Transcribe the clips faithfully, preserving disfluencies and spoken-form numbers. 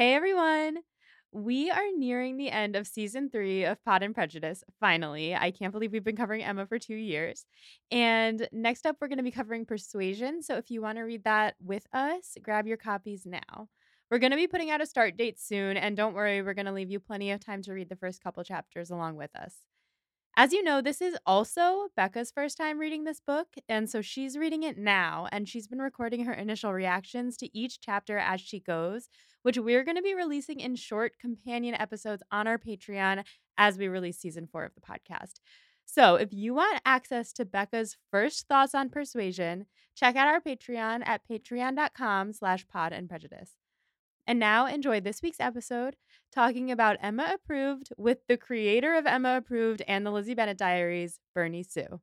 Hey everyone! We are nearing the end of season three of Pod and Prejudice, finally. I can't believe we've been covering Emma for two years. And next up, we're going to be covering Persuasion. So if you want to read that with us, grab your copies now. We're going to be putting out a start date soon. And don't worry, we're going to leave you plenty of time to read the first couple chapters along with us. As you know, this is also Becca's first time reading this book, and so she's reading it now, and she's been recording her initial reactions to each chapter as she goes, which we're going to be releasing in short companion episodes on our Patreon as we release season four of the podcast. So, if you want access to Becca's first thoughts on Persuasion, check out our Patreon at patreon.com slash pod and prejudice. And now enjoy this week's episode talking about Emma Approved with the creator of Emma Approved and the Lizzie Bennet Diaries, Bernie Sue.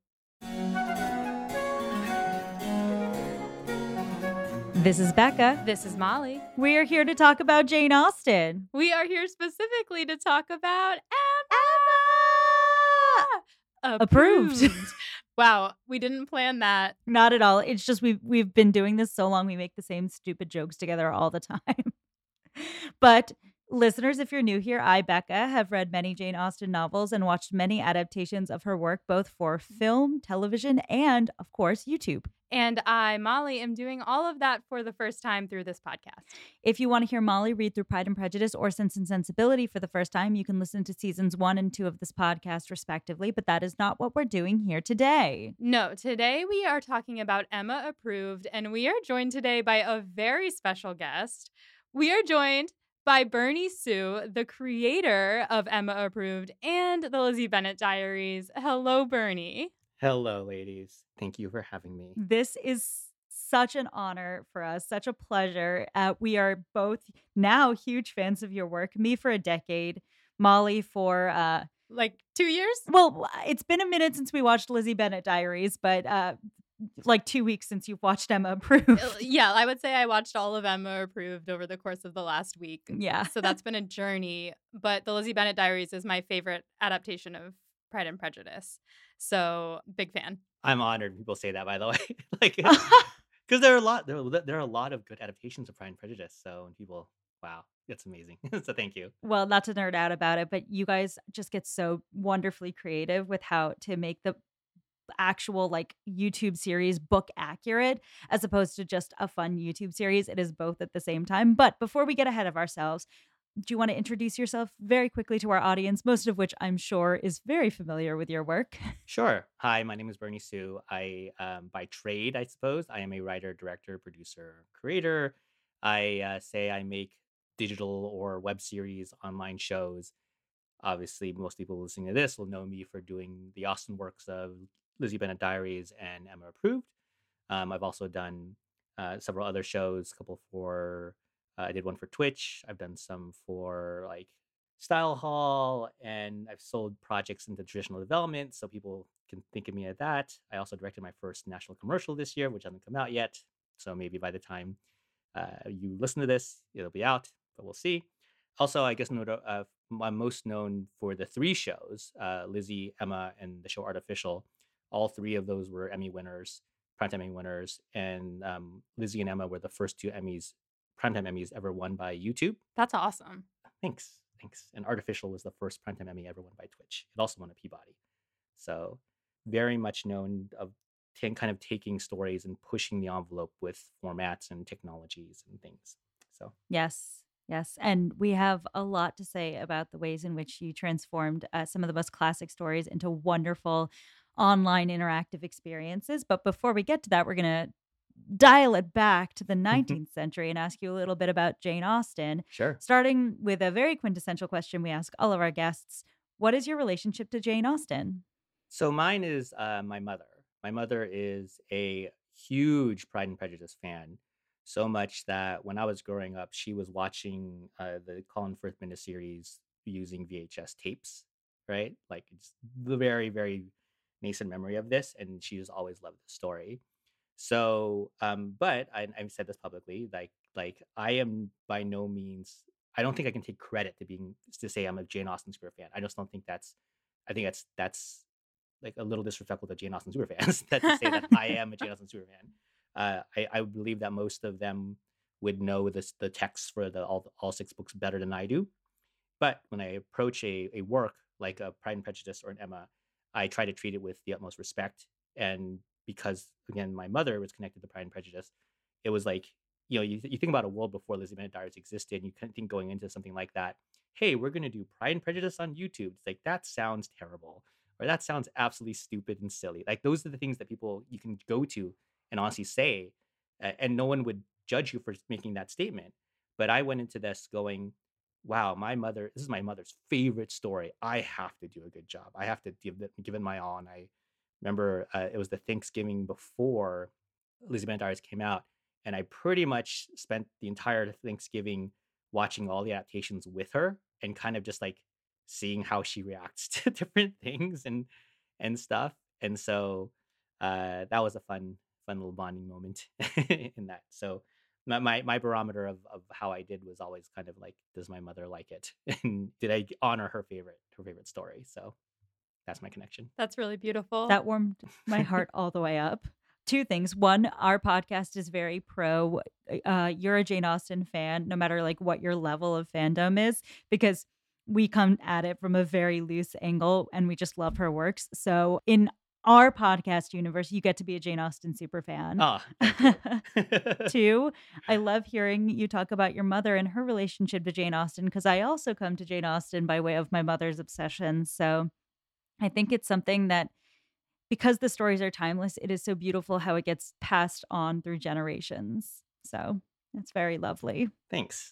This is Becca. This is Molly. We are here to talk about Jane Austen. We are here specifically to talk about Emma, Emma! Approved. Approved. Wow, we didn't plan that. Not at all. It's just we've, we've been doing this so long, we make the same stupid jokes together all the time. But listeners, if you're new here, I, Becca, have read many Jane Austen novels and watched many adaptations of her work, both for film, television, and, of course, YouTube. And I, Molly, am doing all of that for the first time through this podcast. If you want to hear Molly read through Pride and Prejudice or Sense and Sensibility for the first time, you can listen to seasons one and two of this podcast, respectively, but that is not what we're doing here today. No, today we are talking about Emma Approved, and we are joined today by a very special guest. We are joined by Bernie Sue, the creator of Emma Approved and the Lizzie Bennet Diaries. Hello, Bernie. Hello, ladies. Thank you for having me. This is such an honor for us, such a pleasure. Uh, we are both now huge fans of your work. Me for a decade, Molly for uh, like two years. Well, it's been a minute since we watched Lizzie Bennet Diaries, but uh, like two weeks since you've watched Emma Approved. Yeah, I would say I watched all of Emma Approved over the course of the last week. Yeah. So that's been a journey. But the Lizzie Bennet Diaries is my favorite adaptation of Pride and Prejudice. So big fan. I'm honored people say that, by the way. Like, because there are a lot, there are, there are a lot of good adaptations of Pride and Prejudice. So when people, wow, it's amazing. So thank you. Well, not to nerd out about it, but you guys just get so wonderfully creative with how to make the actual like YouTube series book accurate as opposed to just a fun YouTube series. It is both at the same time. But before we get ahead of ourselves, do you want to introduce yourself very quickly to our audience, most of which I'm sure is very familiar with your work? Sure. Hi, my name is Bernie Sue. I, um, by trade, I suppose, I am a writer, director, producer, creator. I uh, say I make digital or web series, online shows. Obviously, most people listening to this will know me for doing the Austen works of Lizzie Bennet Diaries and Emma Approved. Um, I've also done uh, several other shows, a couple for... Uh, I did one for Twitch. I've done some for like Style Hall, and I've sold projects into traditional development, so people can think of me at that. I also directed my first national commercial this year, which hasn't come out yet. So maybe by the time uh, you listen to this, it'll be out, but we'll see. Also, I guess uh, I'm most known for the three shows, uh, Lizzie, Emma, and the show Artificial. All three of those were Emmy winners, Primetime Emmy winners, and um, Lizzie and Emma were the first two Emmys Primetime Emmys ever won by YouTube. That's awesome. Thanks. Thanks. And Artificial was the first Primetime Emmy ever won by Twitch. It also won a Peabody. So very much known of t- kind of taking stories and pushing the envelope with formats and technologies and things. So yes. Yes. And we have a lot to say about the ways in which you transformed uh, some of the most classic stories into wonderful online interactive experiences. But before we get to that, we're going to dial it back to the nineteenth century and ask you a little bit about Jane Austen. Sure. Starting with a very quintessential question we ask all of our guests. What is your relationship to Jane Austen? So mine is uh, my mother. My mother is a huge Pride and Prejudice fan, so much that when I was growing up, she was watching uh, the Colin Firth miniseries using V H S tapes, right? Like it's the very, very nascent memory of this, and she just always loved the story. So, um, but I, I've said this publicly, like, like I am by no means, I don't think I can take credit to being, to say I'm a Jane Austen super fan. I just don't think that's, I think that's, that's like a little disrespectful to Jane Austen super fans that to say that I am a Jane Austen super fan. Uh, I, I believe that most of them would know this the text for the all all six books better than I do. But when I approach a a work like a Pride and Prejudice or an Emma, I try to treat it with the utmost respect. And because again, my mother was connected to Pride and Prejudice, it was like, you know, you, you think about a world before Lizzie Bennet Diaries existed, and you kind of think going into something like that, hey, we're going to do Pride and Prejudice on YouTube. It's like, that sounds terrible, or that sounds absolutely stupid and silly. Like, those are the things that people you can go to and honestly say, uh, and no one would judge you for making that statement. But I went into this going, wow, my mother, this is my mother's favorite story. I have to do a good job. I have to give it, give it my all. And I remember uh, it was the Thanksgiving before Lizzie Bennet Diaries came out. And I pretty much spent the entire Thanksgiving watching all the adaptations with her and kind of just like seeing how she reacts to different things and and stuff. And so uh, that was a fun, fun little bonding moment in that. So my, my my barometer of, of how I did was always kind of like, does my mother like it? And did I honor her favorite her favorite story? So that's my connection. That's really beautiful. That warmed my heart all the way up. Two things. One, our podcast is very pro. Uh, you're a Jane Austen fan, no matter like what your level of fandom is, because we come at it from a very loose angle and we just love her works. So in our podcast universe, you get to be a Jane Austen super fan. Ah, thank you. Two, I love hearing you talk about your mother and her relationship to Jane Austen, because I also come to Jane Austen by way of my mother's obsession. So I think it's something that, because the stories are timeless, it is so beautiful how it gets passed on through generations. So it's very lovely. Thanks.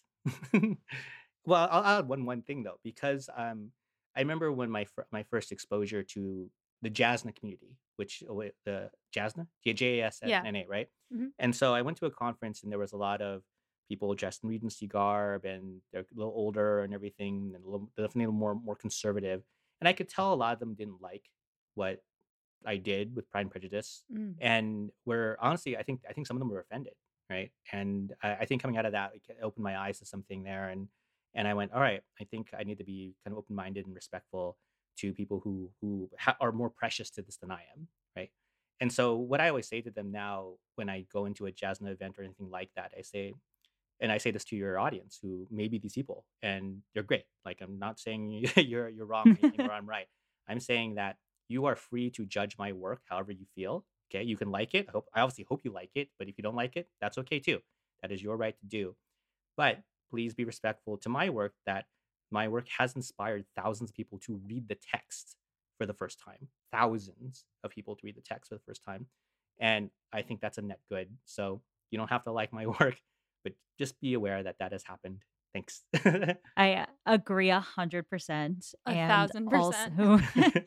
Well, I'll add one one thing though, because um, I remember when my fir- my first exposure to the Jasna community, which oh, wait, the Jasna, J A S Yeah. N A, right? Mhm. And so I went to a conference, and there was a lot of people dressed in Regency garb, and they're a little older and everything, and a little, definitely more more conservative. And I could tell a lot of them didn't like what I did with Pride and Prejudice, Mm. and where honestly, I think I think some of them were offended, right? And I, I think coming out of that, it opened my eyes to something there, and and I went, all right, I think I need to be kind of open minded and respectful to people who who ha- are more precious to this than I am, right? And so what I always say to them now when I go into a Jasna event or anything like that, I say, and I say this to your audience who may be these people, and they're great. Like, I'm not saying you're you're wrong or anything, or I'm right. I'm saying that you are free to judge my work however you feel. Okay, you can like it. I hope I obviously hope you like it, but if you don't like it, that's okay too. That is your right to do. But please be respectful to my work, that my work has inspired thousands of people to read the text for the first time. Thousands of people to read the text for the first time. And I think that's a net good. So you don't have to like my work, but just be aware that that has happened. Thanks. I agree a hundred percent. A And thousand percent. also,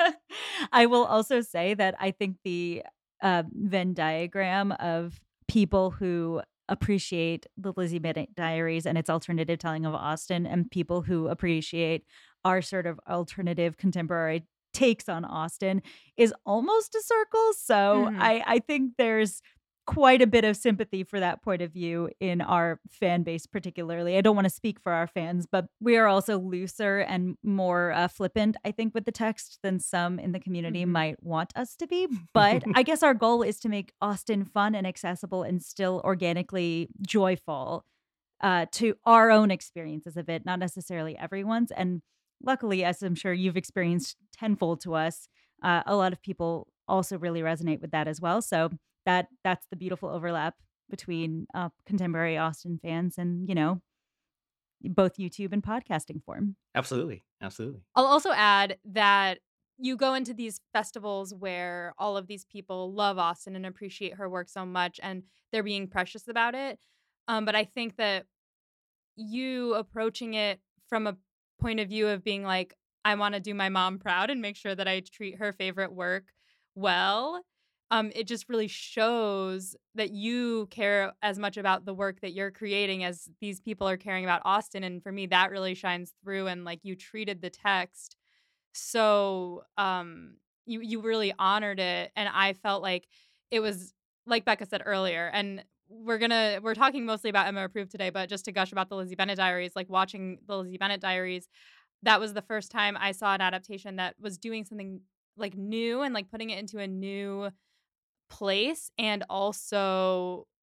I will also say that I think the uh, Venn diagram of people who appreciate the Lizzie Bennet Diaries and its alternative telling of Austen, and people who appreciate our sort of alternative contemporary takes on Austen, is almost a circle. So Mhm. I, I think there's quite a bit of sympathy for that point of view in our fan base, particularly. I don't want to speak for our fans, but we are also looser and more uh, flippant, I think, with the text than some in the community Mhm. might want us to be. But I guess our goal is to make Austen fun and accessible and still organically joyful uh, to our own experiences of it, not necessarily everyone's. And luckily, as I'm sure you've experienced tenfold to us, uh, a lot of people also really resonate with that as well. So that that's the beautiful overlap between uh, contemporary Austen fans and, you know, both YouTube and podcasting form. Absolutely. Absolutely. I'll also add that you go into these festivals where all of these people love Austen and appreciate her work so much, and they're being precious about it. Um, but I think that you approaching it from a point of view of being like, I want to do my mom proud and make sure that I treat her favorite work well. Um, it just really shows that you care as much about the work that you're creating as these people are caring about Austen. And for me, that really shines through. And like, you treated the text so um you you really honored it, and I felt like it was like Becca said earlier. And we're gonna we're talking mostly about Emma Approved today, but just to gush about the Lizzie Bennet Diaries, like watching the Lizzie Bennet Diaries, that was the first time I saw an adaptation that was doing something like new and like putting it into a new place, and also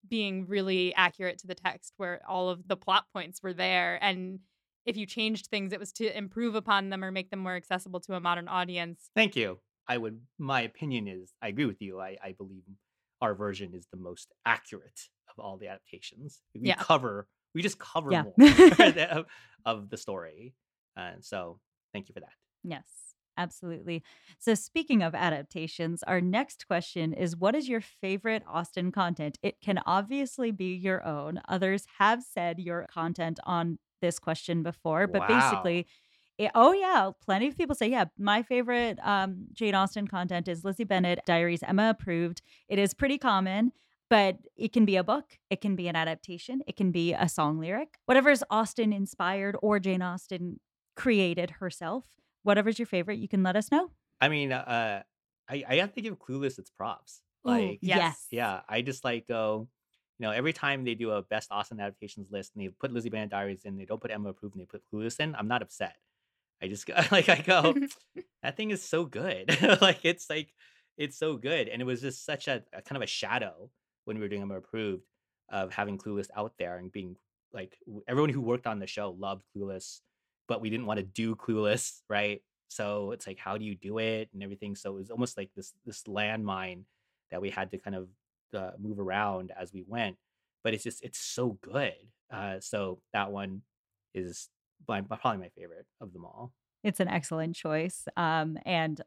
being really accurate to the text, where all of the plot points were there. And if you changed things, it was to improve upon them or make them more accessible to a modern audience. Thank you. I would. My opinion is, I agree with you. I, I believe our version is the most accurate of all the adaptations. We Yeah. cover. We just cover Yeah. more of, of the story, and so thank you for that. Yes, absolutely. So, speaking of adaptations, our next question is, what is your favorite Austen content? It can obviously be your own. Others have said your content on this question before, but Wow. basically, it, oh yeah, plenty of people say, yeah, my favorite um, Jane Austen content is Lizzie Bennet Diaries, Emma approved. It is pretty common, but it can be a book, it can be an adaptation, it can be a song lyric, whatever is Austen inspired or Jane Austen created herself. Whatever's your favorite, you can let us know. I mean, uh, I I have to give Clueless its props. Ooh, Like, yes. yeah, I just like go, you know, every time they do a best Austen adaptations list and they put Lizzie Bennet Diaries in, they don't put Emma approved and they put Clueless in, I'm not upset. I just go, like I go, that thing is so good. Like it's like it's so good, and it was just such a, a kind of a shadow when we were doing Emma approved of having Clueless out there and being like w- everyone who worked on the show loved Clueless, but we didn't want to do Clueless, right? So it's like, how do you do it and everything? So it was almost like this this landmine that we had to kind of uh, move around as we went. But it's just it's so good. Uh, so that one is my, probably my favorite of them all. It's an excellent choice. Um, and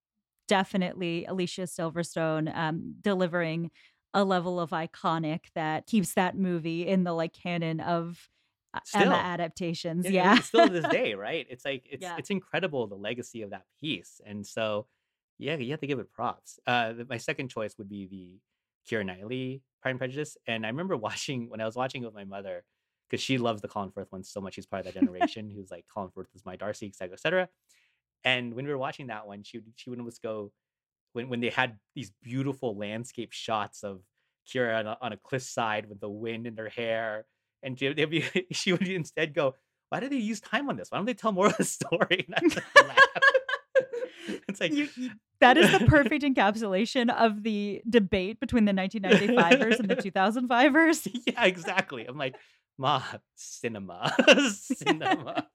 definitely Alicia Silverstone um, delivering a level of iconic that keeps that movie in the like canon of uh, Emma Still, adaptations. yeah, and Yeah. it's still to this day, right? It's like it's Yeah. it's incredible the legacy of that piece, and so yeah, you have to give it props. Uh, th- my second choice would be the Keira Knightley Pride and Prejudice, and I remember watching when I was watching it with my mother because she loves the Colin Firth one so much. She's part of that generation who's like Colin Firth is my Darcy, et cetera, et cetera. And when we were watching that one, she would she would almost go when when they had these beautiful landscape shots of Kira on a, on a cliffside with the wind in her hair, and she, they'd be, she would instead go, "Why do they use time on this? Why don't they tell more of the story?" And I just laugh. It's like You, you, that is the perfect encapsulation of the debate between the nineteen ninety-fivers and the two thousand fivers. yeah, exactly. I'm like, Ma, cinema, cinema.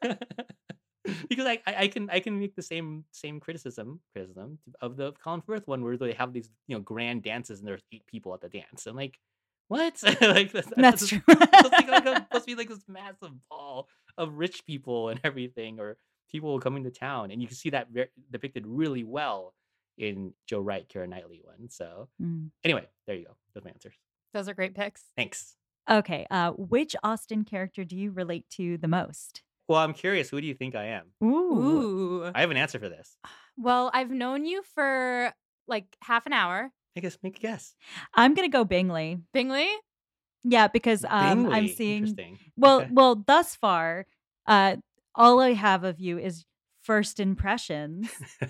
Because I, I I can I can make the same same criticism criticism of the Colin Firth one where they have these you know grand dances and there's eight people at the dance. I'm like, what? like that's, that's That's just- true. it's supposed, to be like a, supposed to be like this massive ball of rich people and everything, or people coming to town, and you can see that ver- depicted really well in Joe Wright, Keira Knightley one. So Mm. anyway, there you go. Those are my answers. Those are great picks. Thanks. Okay. Uh, which Austen character do you relate to the most? Well, I'm curious. Who do you think I am? Ooh. Ooh. I have an answer for this. Well, I've known you for like half an hour. I guess make a guess. I'm gonna go Bingley. Bingley? Yeah, because um, I'm Bingley. seeing. Interesting. Well, Okay. well, thus far, uh, all I have of you is first impressions,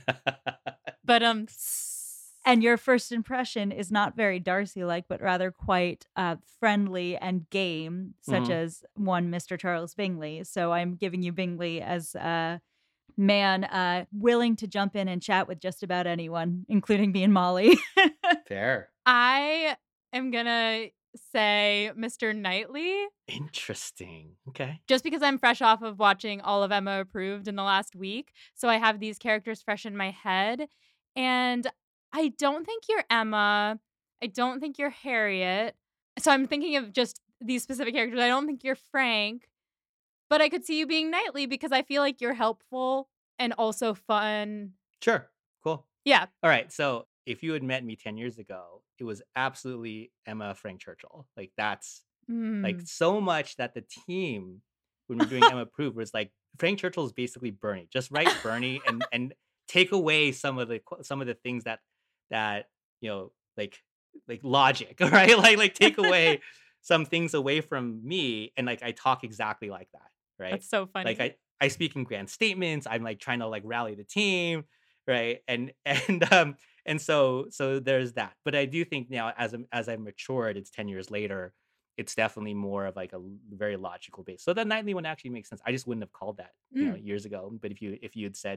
But um and your first impression is not very Darcy-like, but rather quite uh, friendly and game, such Mhm. as one Mister Charles Bingley. So I'm giving you Bingley as a man uh, willing to jump in and chat with just about anyone, including me and Molly. Fair. I am gonna say Mister Knightley, Interesting. Okay. just because I'm fresh off of watching all of Emma Approved in the last week. So I have these characters fresh in my head. And I don't think you're Emma. I don't think you're Harriet. So I'm thinking of just these specific characters. I don't think you're Frank. But I could see you being Knightley because I feel like you're helpful and also fun. Sure. Cool. Yeah. All right. So if you had met me ten years ago, it was absolutely Emma Frank Churchill. Like that's like Mm. so much that the team when we were doing Emma Approved was like Frank Churchill is basically Bernie. Just write Bernie and and take away some of the qu- some of the things that that you know like like logic, right? Like like take away some things away from me and like I talk exactly like that, right? That's so funny. Like I I speak in grand statements. I'm like trying to like rally the team, right? And and um and so so there's that. But I do think now as I'm as I've matured, it's ten years later. It's definitely more of like a l- very logical base. So the Knightley one actually makes sense. I just wouldn't have called that, you know, Mm. years ago. But if you if you had said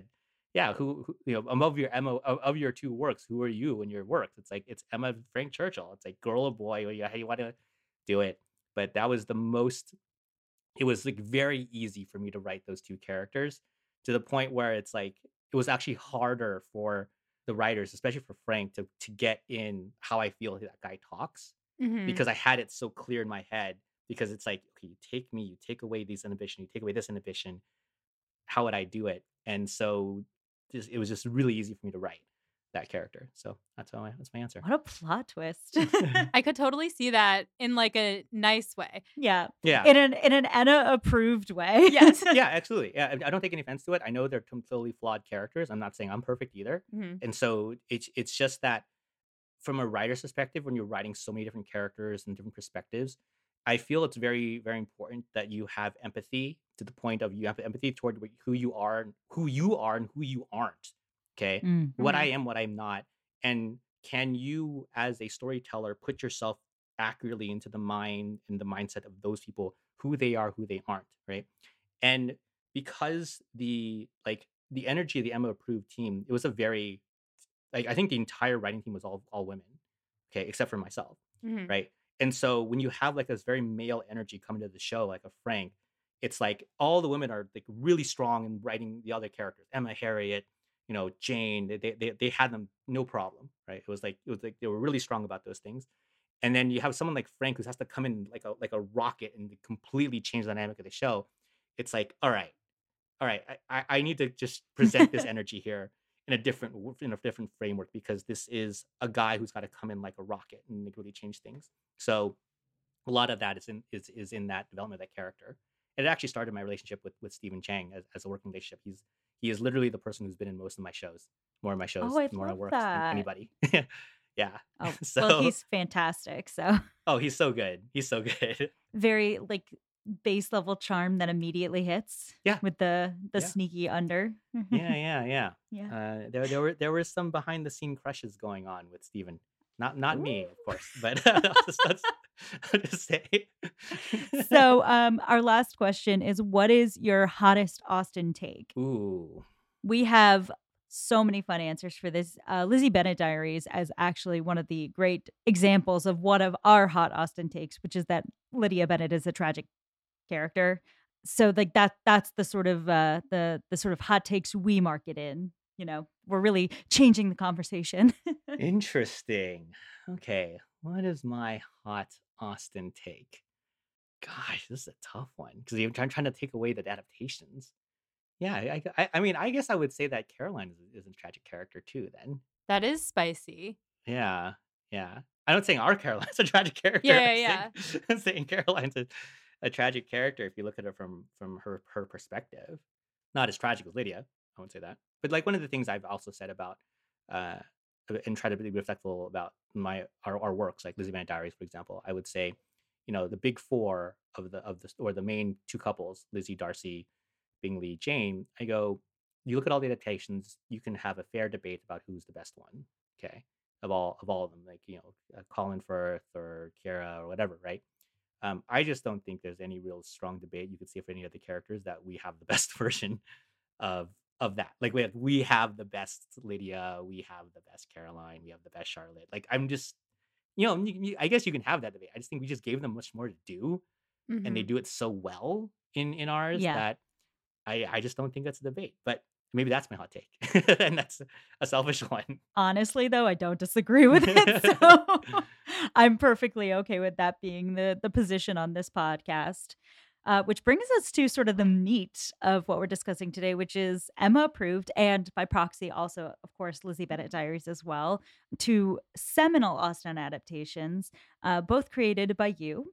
yeah, who, who you know, above your Emma of, of your two works, who are you in your works? It's like it's Emma Frank Churchill. It's like girl or boy, or you, how you want to do it. But that was the most. It was like very easy for me to write those two characters to the point where it's like it was actually harder for the writers, especially for Frank, to to get in how I feel that guy talks Mhm. because I had it so clear in my head. Because it's like, okay, you take me, you take away these inhibition, you take away this inhibition. How would I do it? And so just, it was just really easy for me to write that character. So that's how I, that's my answer. What a plot twist. I could totally see that in like a nice way. Yeah. Yeah. In an in an Anna approved way. Yes. Yeah, absolutely. Yeah, I I don't take any offense to it. I know they're completely flawed characters. I'm not saying I'm perfect either. Mhm. And so it's it's just that from a writer's perspective, when you're writing so many different characters and different perspectives, I feel it's very, very important that you have empathy to the point of you have empathy toward wh- who you are, who you are, and who you aren't. Okay, Mm. what I Mhm. am, what I'm not, and can you, as a storyteller, put yourself accurately into the mind and the mindset of those people, who they are, who they aren't, right? And because the like the energy of the Emma approved team, it was a very like I think the entire writing team was all all women, okay, except for myself, Mhm. right? And so when you have like this very male energy coming to the show, like a Frank, it's like all the women are like really strong in writing the other characters. Emma, Harriet, you know, Jane, they they they, they had them no problem, right? It was like it was like they were really strong about those things. And then you have someone like Frank who has to come in like a like a rocket and completely change the dynamic of the show. It's like, all right, all right, I, I I need to just present this energy here in a different w- in a different framework because this is a guy who's got to come in like a rocket and like, really change things. So a lot of that is in is is in that development of that character. And it actually started my relationship with with Stephen Chang as, as a working relationship. He's he is literally the person who's been in most of my shows, more of my Oh, shows, I more of my love works than that. anybody. Yeah. Oh, well, So he's fantastic. So oh, he's so good. He's so good. very like base level charm that immediately hits Yeah. with the the Yeah. sneaky under. Yeah, yeah, yeah. Yeah. Uh, there, there were there were some behind the scene crushes going on with Steven. Not not Ooh. me, of course, but I'll just, let's, I'll just say. So, um, our last question is, what is your hottest Austen take? Ooh, We have so many fun answers for this. Uh, Lizzie Bennett Diaries as actually one of the great examples of one of our hot Austen takes, which is that Lydia Bennett is a tragic character. So, like that, that's the sort of uh, the the sort of hot takes we market in. You know, we're really changing the conversation. interesting. Okay, what is my hot Austin take? Gosh, this is a tough one because I'm trying, trying to take away the adaptations. Yeah, I, I, I mean, I guess I would say that Caroline is, is a tragic character too. Then, That is spicy. yeah, yeah. I'm not saying our Caroline's a tragic character. Yeah, I'm yeah, saying, I'm saying Caroline's a, a tragic character if you look at it from from her her perspective. Not as tragic as Lydia, I won't say that. But like one of the things I've also said about uh and try to be respectful about my our, our works, like Lizzie Van Diaries, for example, I would say, you know, the big four of the of the or the main two couples, Lizzie, Darcy, Bingley, Jane, I go, you look at all the adaptations, you can have a fair debate about who's the best one. Okay. Of all of all of them, like, you know, uh, Colin Firth or Kiera or whatever, right? Um, I just don't think there's any real strong debate you could see for any of the characters that we have the best version of of that. Like we have, we have the best Lydia, we have the best Caroline, we have the best Charlotte. Like I'm just, you know, you, you- I guess you can have that debate. I just think we just gave them much more to do, and they Mhm. do it so well in in ours Yeah. that I I just don't think that's a debate. But maybe that's my hot take, and that's a selfish one. Honestly, though, I don't disagree with it. So I'm perfectly okay with that being the the position on this podcast. Uh, which brings us to sort of the meat of what we're discussing today, which is Emma approved and by proxy also, of course, Lizzie Bennett Diaries as well, two seminal Austen adaptations, uh, both created by you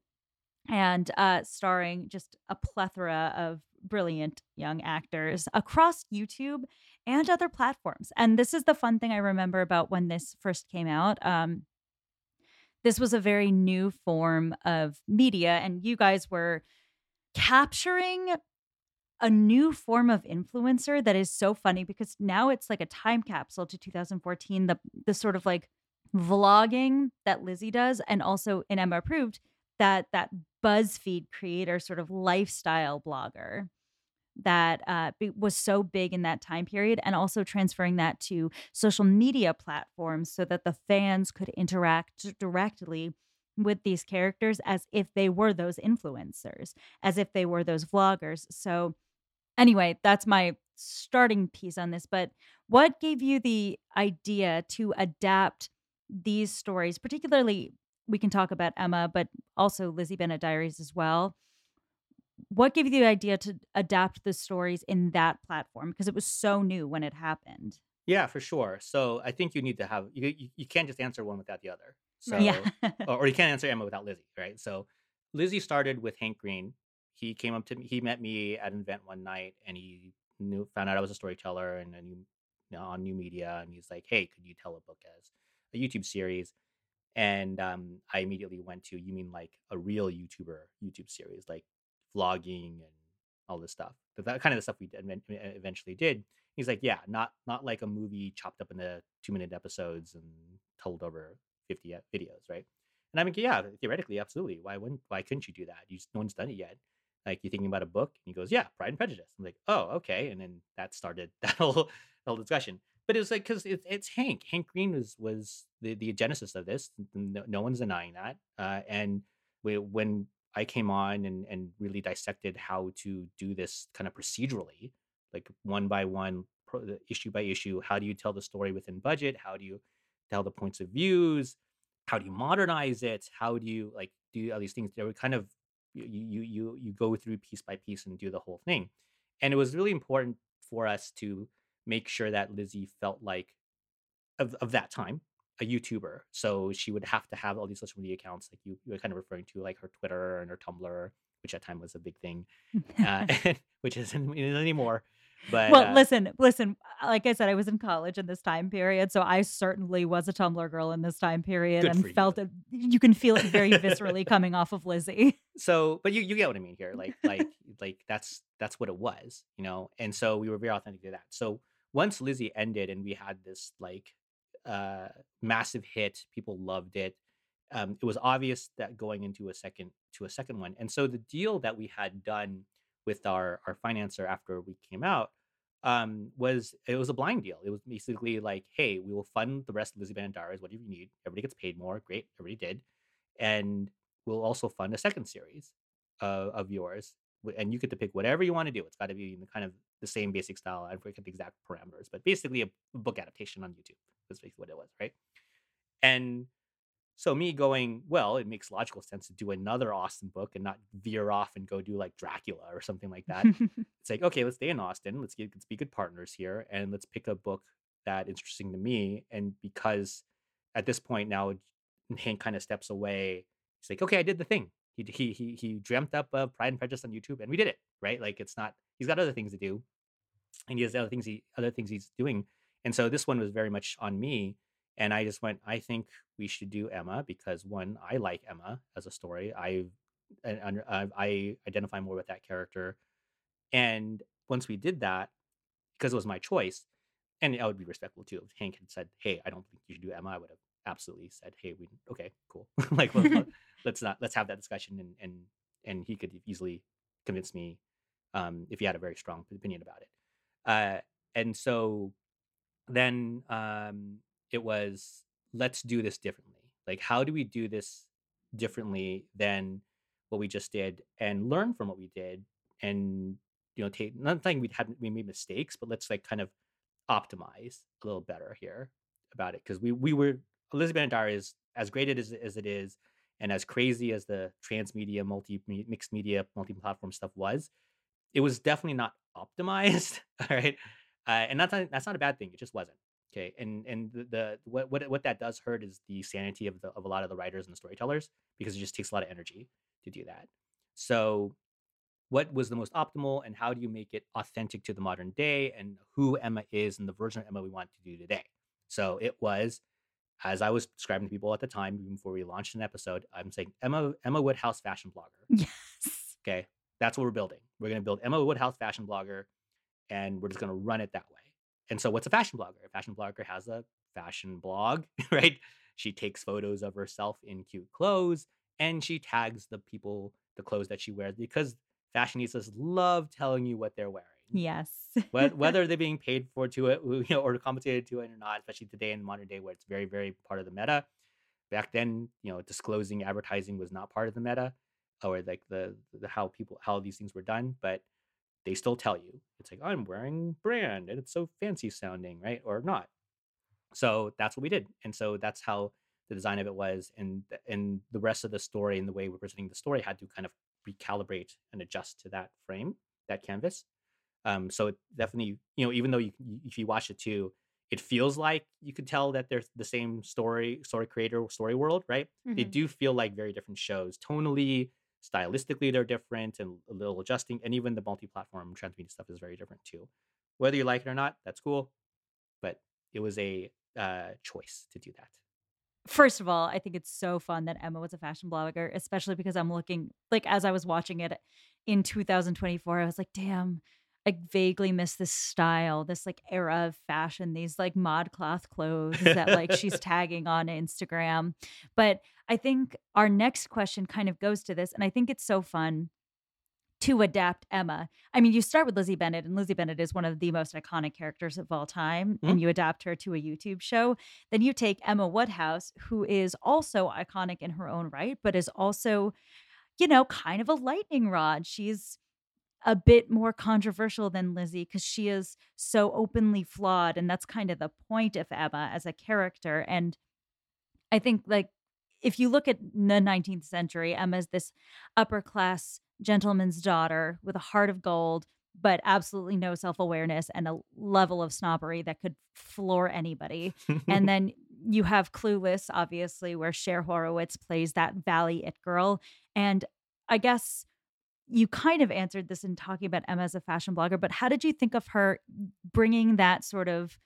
and uh, starring just a plethora of brilliant young actors across YouTube and other platforms. And this is the fun thing I remember about when this first came out. Um, this was a very new form of media, and you guys were capturing a new form of influencer that is so funny because now it's like a time capsule to two thousand fourteen, the the sort of like vlogging that Lizzie does, and also in Emma Approved, that that BuzzFeed creator sort of lifestyle blogger that uh, be- was so big in that time period, and also transferring that to social media platforms so that the fans could interact directly with these characters as if they were those influencers, as if they were those vloggers. So, anyway, that's my starting piece on this. But what gave you the idea to adapt these stories, particularly? We can talk about Emma, but also Lizzie Bennett Diaries as well. What gave you the idea to adapt the stories in that platform? Because it was so new when it happened. Yeah, for sure. So I think you need to have you you, you can't just answer one without the other. Right. Yeah. So or, or you can't answer Emma without Lizzie, right? So Lizzie started with Hank Green. He came up to me. He met me at an event one night, and he knew found out I was a storyteller and a new, you know, on new media. And he's like, "Hey, could you tell a book as a YouTube series?" And um, I immediately went to, "You mean like a real YouTuber YouTube series, like vlogging and all this stuff?" But that kind of the stuff we did, eventually did. He's like, "Yeah, not not like a movie chopped up into two minute episodes and told over fifty e- videos, right?" And I'm like, "Yeah, theoretically, absolutely. Why wouldn't why couldn't you do that? You just, no one's done it yet. Like, you thinking about a book?" And he goes, "Yeah, Pride and Prejudice." I'm like, "Oh, okay." And then that started that whole whole discussion. But it was like, because it's it's Hank. Hank Green was was the the genesis of this. No, no one's denying that. Uh, and we, when I came on and and really dissected how to do this kind of procedurally, like one by one, pro- the issue by issue. How do you tell the story within budget? How do you tell the points of views? How do you modernize it? How do you like do all these things? They were kind of you you you you go through piece by piece and do the whole thing. And it was really important for us to make sure that Lizzie felt like of, of that time a YouTuber. So she would have to have all these social media accounts, like you, you were kind of referring to, like her Twitter and her Tumblr, which at time was a big thing, uh, which isn't anymore. But Well, uh, listen, listen, uh, like I said, I was in college in this time period, so I certainly was a Tumblr girl in this time period good and for you. felt it. You can feel it very viscerally coming off of Lizzie. So, but you you get what I mean here. Like like like that's that's what it was, you know. And so we were very authentic to that. So once Lizzie ended and we had this like uh massive hit, people loved it. Um, it was obvious that going into a second to a second one. And so the deal that we had done with our our financer after we came out um was it was a blind deal. It was basically like, hey, we will fund the rest of Lizzie Bennett Diaries, whatever you need. Everybody gets paid more. Great, everybody did. And we'll also fund a second series uh, of yours, w- and you get to pick whatever you want to do. It's got to be in the kind of the same basic style. I forget the exact parameters, but basically a book adaptation on YouTube. That's basically what it was, right? And so me going, well, it makes logical sense to do another Austin book and not veer off and go do like Dracula or something like that. It's like, okay, let's stay in Austin. Let's get let's be good partners here, and let's pick a book that interesting to me. And because at this point now, Hank kind of steps away. He's like, okay, I did the thing. He he he he dreamt up uh, Pride and Prejudice on YouTube, and we did it, right? Like it's not. He's got other things to do, and he has other things he other things he's doing. And so this one was very much on me. And I just went, I think we should do Emma because one, I like Emma as a story. I and, and I I identify more with that character. And once we did that, because it was my choice, and I would be respectful too. If Hank had said, "Hey, I don't think you should do Emma," I would have absolutely said, "Hey, we okay, cool. like let, let- let's not let's have that discussion." And and and he could easily convince me um, if he had a very strong opinion about it. Uh, and so then um, it was, let's do this differently. Like, how do we do this differently than what we just did, and learn from what we did, and you know, take not saying we hadn't we made mistakes, but let's like kind of optimize a little better here about it, because we we were Elizabeth Diary is as great it is as it is, and as crazy as the transmedia, multi mixed media, multi platform stuff was, it was definitely not optimized. All right, uh, and that's not, that's not a bad thing. It just wasn't. Okay, and and the, the what what what that does hurt is the sanity of the of a lot of the writers and the storytellers, because it just takes a lot of energy to do that. So what was the most optimal, and how do you make it authentic to the modern day, and who Emma is and the version of Emma we want to do today? So it was, as I was describing to people at the time, even before we launched an episode, I'm saying Emma Emma Woodhouse fashion blogger. Yes. Okay, that's what we're building. We're going to build Emma Woodhouse fashion blogger, and we're just going to run it that way. And so, what's a fashion blogger? A fashion blogger has a fashion blog, right? She takes photos of herself in cute clothes, and she tags the people, the clothes that she wears, because fashionistas love telling you what they're wearing. Yes. Whe- Whether they're being paid for to it, you know, or compensated to it or not, especially today in modern day where it's very, very part of the meta. Back then, you know, disclosing advertising was not part of the meta, or like the, the how people how these things were done, but they still tell you it's like I'm wearing brand and it's so fancy sounding, right? Or not. So that's what we did, and so that's how the design of it was, and and the rest of the story and the way we're presenting the story had to kind of recalibrate and adjust to that frame, that canvas. Um, so it definitely, you know, even though you, if you watch it too, it feels like you could tell that there's the same story, story creator, story world, right? They Mhm. do feel like very different shows. Tonally, stylistically, they're different and a little adjusting, and even the multi-platform transmedia stuff is very different too. Whether you like it or not, that's cool, but it was a uh, choice to do that. First of all, I think it's so fun that Emma was a fashion blogger, especially because I'm looking like as I was watching it in two thousand twenty-four, I was like, damn, I vaguely miss this style, this like era of fashion, these like ModCloth clothes that like she's tagging on Instagram. But I think our next question kind of goes to this, and I think it's so fun to adapt Emma. I mean, you start with Lizzie Bennett, and Lizzie Bennett is one of the most iconic characters of all time, Mhm. and you adapt her to a YouTube show. Then you take Emma Woodhouse, who is also iconic in her own right, but is also, you know, kind of a lightning rod. She's a bit more controversial than Lizzie because she is so openly flawed, and that's kind of the point of Emma as a character. And I think like if you look at the nineteenth century, Emma's this upper class gentleman's daughter with a heart of gold, but absolutely no self awareness and a level of snobbery that could floor anybody. And then you have Clueless, obviously, where Cher Horowitz plays that Valley It girl. And I guess you kind of answered this in talking about Emma as a fashion blogger, but how did you think of her bringing that sort of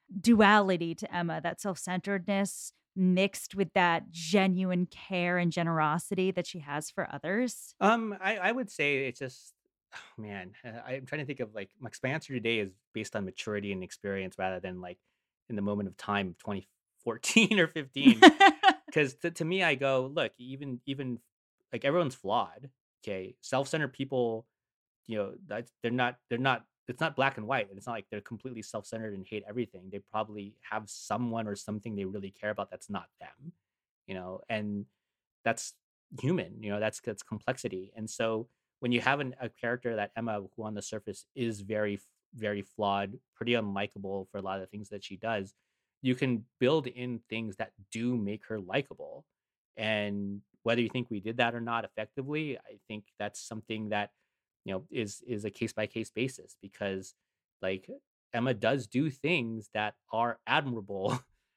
duality to Emma, that self-centeredness mixed with that genuine care and generosity that she has for others? Um, I, I would say it's just, oh, man, uh, I'm trying to think of like my my answer today is based on maturity and experience rather than like in the moment of time of twenty fourteen or fifteen. Because to, to me, I go, look, even even like everyone's flawed. Okay, self-centered people, you know, that's they're not they're not. It's not black and white. It's not like they're completely self-centered and hate everything. They probably have someone or something they really care about that's not them, you know, and that's human, you know, that's that's complexity. And so when you have an, a character that Emma, who on the surface is very, f- very flawed, pretty unlikable for a lot of the things that she does, you can build in things that do make her likable. And whether you think we did that or not effectively, I think that's something that, you know, is is a case by case basis because like Emma does do things that are admirable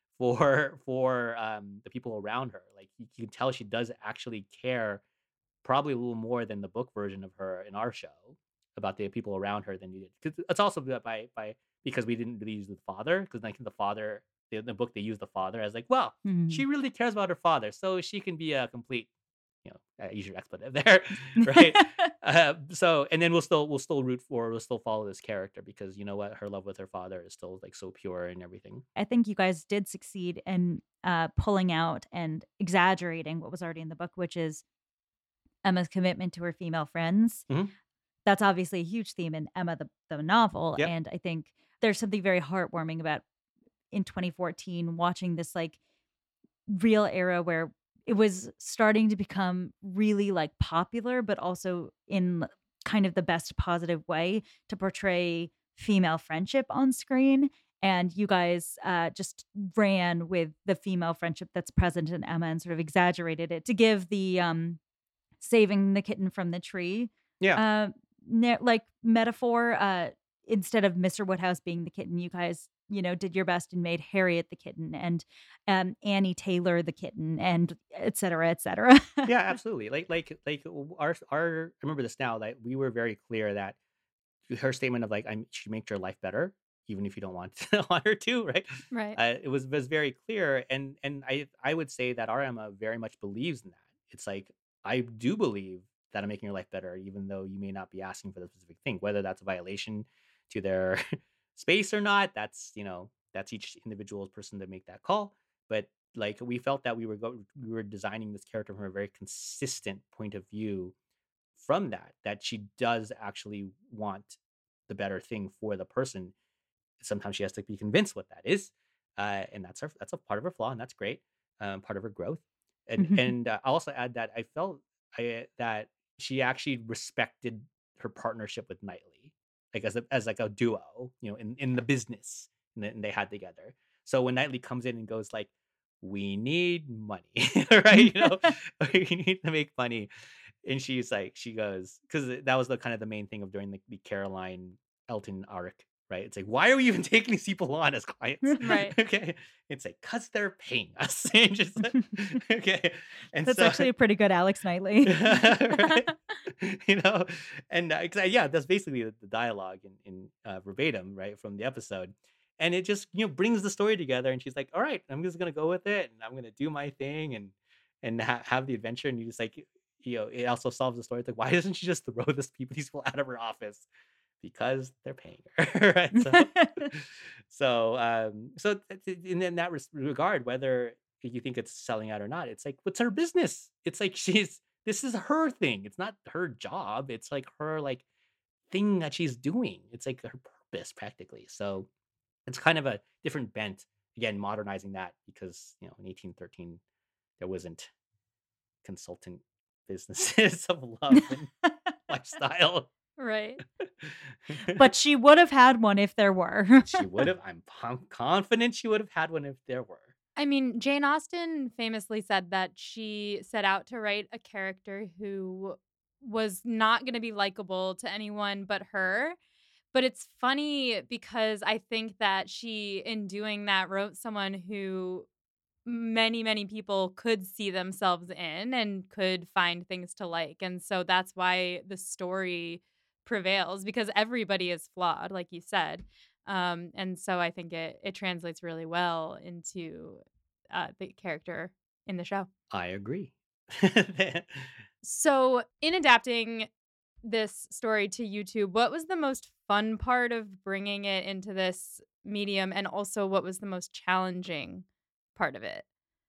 for for um, the people around her. Like you, you can tell she does actually care, probably a little more than the book version of her in our show about the people around her than you did. Because it's also by by by- because we didn't really use the father. Because like in the father, in the book they use the father as like, well, she Mhm. really cares about her father, so she can be a complete, you know, uh, use your expletive there, right? Uh, so and then we'll still we'll still root for we'll still follow this character because you know what, her love with her father is still like so pure and everything. I think you guys did succeed in uh, pulling out and exaggerating what was already in the book, which is Emma's commitment to her female friends. Mhm. That's obviously a huge theme in Emma the, the novel. Yep. And I think there's something very heartwarming about in twenty fourteen watching this like real era where it was starting to become really like popular, but also in kind of the best positive way to portray female friendship on screen. And you guys uh, just ran with the female friendship that's present in Emma and sort of exaggerated it to give the um, saving the kitten from the tree Yeah. uh, ne- like metaphor. Uh, instead of Mister Woodhouse being the kitten, you guys, you know, did your best and made Harriet the kitten and um, Annie Taylor the kitten and et cetera, et cetera. Yeah, absolutely. Like like like w- our our I remember this now that we were very clear that her statement of like I'm she makes your life better even if you don't want to want her to, right? Right. Uh, it was was very clear, and and I I would say that our Emma very much believes in that. It's like I do believe that I'm making your life better, even though you may not be asking for the specific thing, whether that's a violation to their space or not. That's you know that's each individual person to make that call. But like we felt that we were go- we were designing this character from a very consistent point of view from that that she does actually want the better thing for the person. Sometimes she has to be convinced what that is, uh, and that's her that's a part of her flaw, and that's great, um, part of her growth. And and uh, I'll also add that I felt I, that she actually respected her partnership with Knightley, like as a, as like a duo, you know, in, in the business, and, then they had together. So when Knightley comes in and goes like, "We need money, right? You know, we need to make money," and she's like, she goes, because that was the kind of the main thing of during the, the Caroline Elton arc, right? It's like, why are we even taking these people on as clients? Right. Okay, it's like, cause they're paying us. And just okay, and That's so actually a pretty good Alex Knightley. right? You know, and uh, 'cause, uh, yeah, that's basically the, the dialogue in in uh, verbatim, right, from the episode. And it just, you know, brings the story together. And she's like, all right, I'm just gonna go with it, and I'm gonna do my thing, and and ha- have the adventure. And you just like, you know, it also solves the story. It's like, why doesn't she just throw this people these people out of her office? Because they're paying her, right? So, so, um, so th- in, in that res- regard, whether you think it's selling out or not, it's like, what's her business? It's like she's this is her thing. It's not her job. It's like her like thing that she's doing. It's like her purpose practically. So it's kind of a different bent. Again, modernizing that because you know in eighteen thirteen there wasn't consultant businesses of love and lifestyle. Right. But she would have had one if there were. She would have. I'm pom- confident she would have had one if there were. I mean, Jane Austen famously said that she set out to write a character who was not going to be likable to anyone but her. But it's funny because I think that she, in doing that, wrote someone who many, many people could see themselves in and could find things to like. And so that's why the story prevails because everybody is flawed, like you said. Um, and so I think it it translates really well into uh, the character in the show. I agree. So, in adapting this story to YouTube, what was the most fun part of bringing it into this medium? And also, what was the most challenging part of it?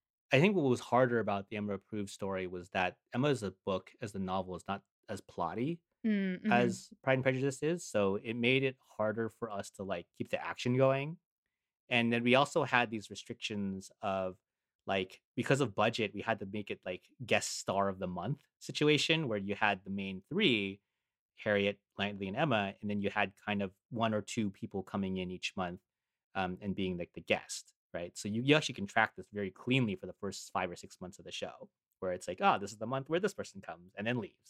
I think what was harder about the Emma Approved story was that Emma as a book, as the novel, is not as plotty Mm-hmm. as Pride and Prejudice is. So it made it harder for us to like keep the action going. And then we also had these restrictions of like because of budget, we had to make it like guest star of the month situation where you had the main three, Harriet, Knightley, and Emma, and then you had kind of one or two people coming in each month, um, and being like the guest, right? So you, you actually can track this very cleanly for the first five or six months of the show, where it's like, oh, this is the month where this person comes and then leaves,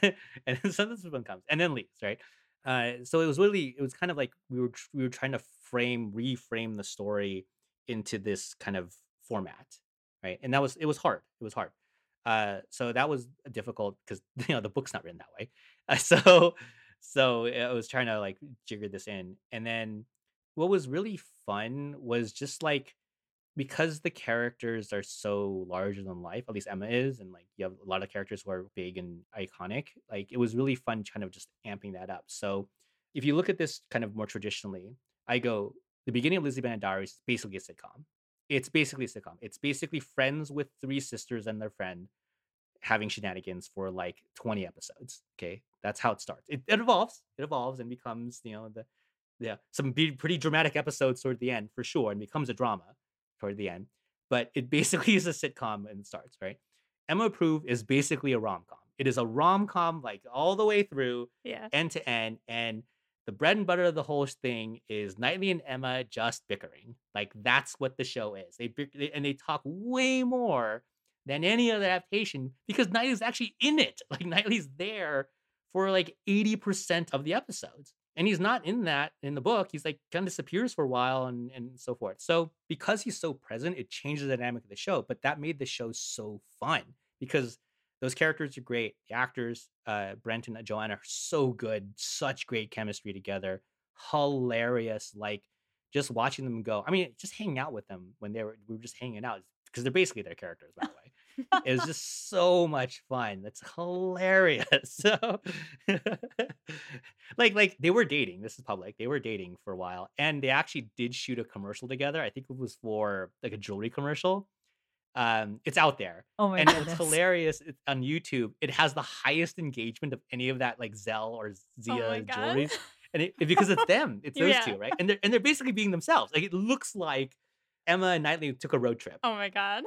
and then so this one comes and then leaves, right? Uh, so it was really, it was kind of like we were tr- we were trying to frame, reframe the story into this kind of format, right? And that was it was hard. It was hard. Uh, so that was difficult because you know the book's not written that way. Uh, so so I was trying to like jigger this in, and then what was really fun was just like because the characters are so larger than life, at least Emma is, and like you have a lot of characters who are big and iconic, like it was really fun kind of just amping that up. So if you look at this kind of more traditionally, I go, the beginning of Lizzie Bennet Diaries is basically a sitcom. It's basically a sitcom. It's basically friends with three sisters and their friend having shenanigans for like twenty episodes. Okay. That's how it starts. It, it evolves. It evolves and becomes, you know, the yeah, some be- pretty dramatic episodes toward the end for sure, and becomes a drama toward the end. But it basically is a sitcom and starts, right? Emma Approve is basically a rom com. It is a rom com like all the way through, Yeah. end to end. And the bread and butter of the whole thing is Knightley and Emma just bickering. Like that's what the show is. They, bick- they and they talk way more than any other adaptation because Knightley's actually in it. Like Knightley's there for like eighty percent of the episodes. And he's not in that in the book. He's like kind of disappears for a while and, and so forth. So because he's so present, it changes the dynamic of the show. But that made the show so fun because those characters are great. The actors, uh, Brent and Joanna, are so good. Such great chemistry together. Hilarious. Like just watching them go. I mean, just hanging out with them when they were we were just hanging out because they're basically their characters, by the way. It was just so much fun. That's hilarious. So, like, like they were dating. This is public. They were dating for a while, and they actually did shoot a commercial together. I think it was for like a jewelry commercial. Um, it's out there, Oh my and it's goodness. hilarious. It's on YouTube. It has the highest engagement of any of that like Zelle or Oh my Zia God. jewelries, and it, because it's them, it's those Yeah. two, right? And they're and they're basically being themselves. Like it looks like Emma and Knightley took a road trip. Oh my god.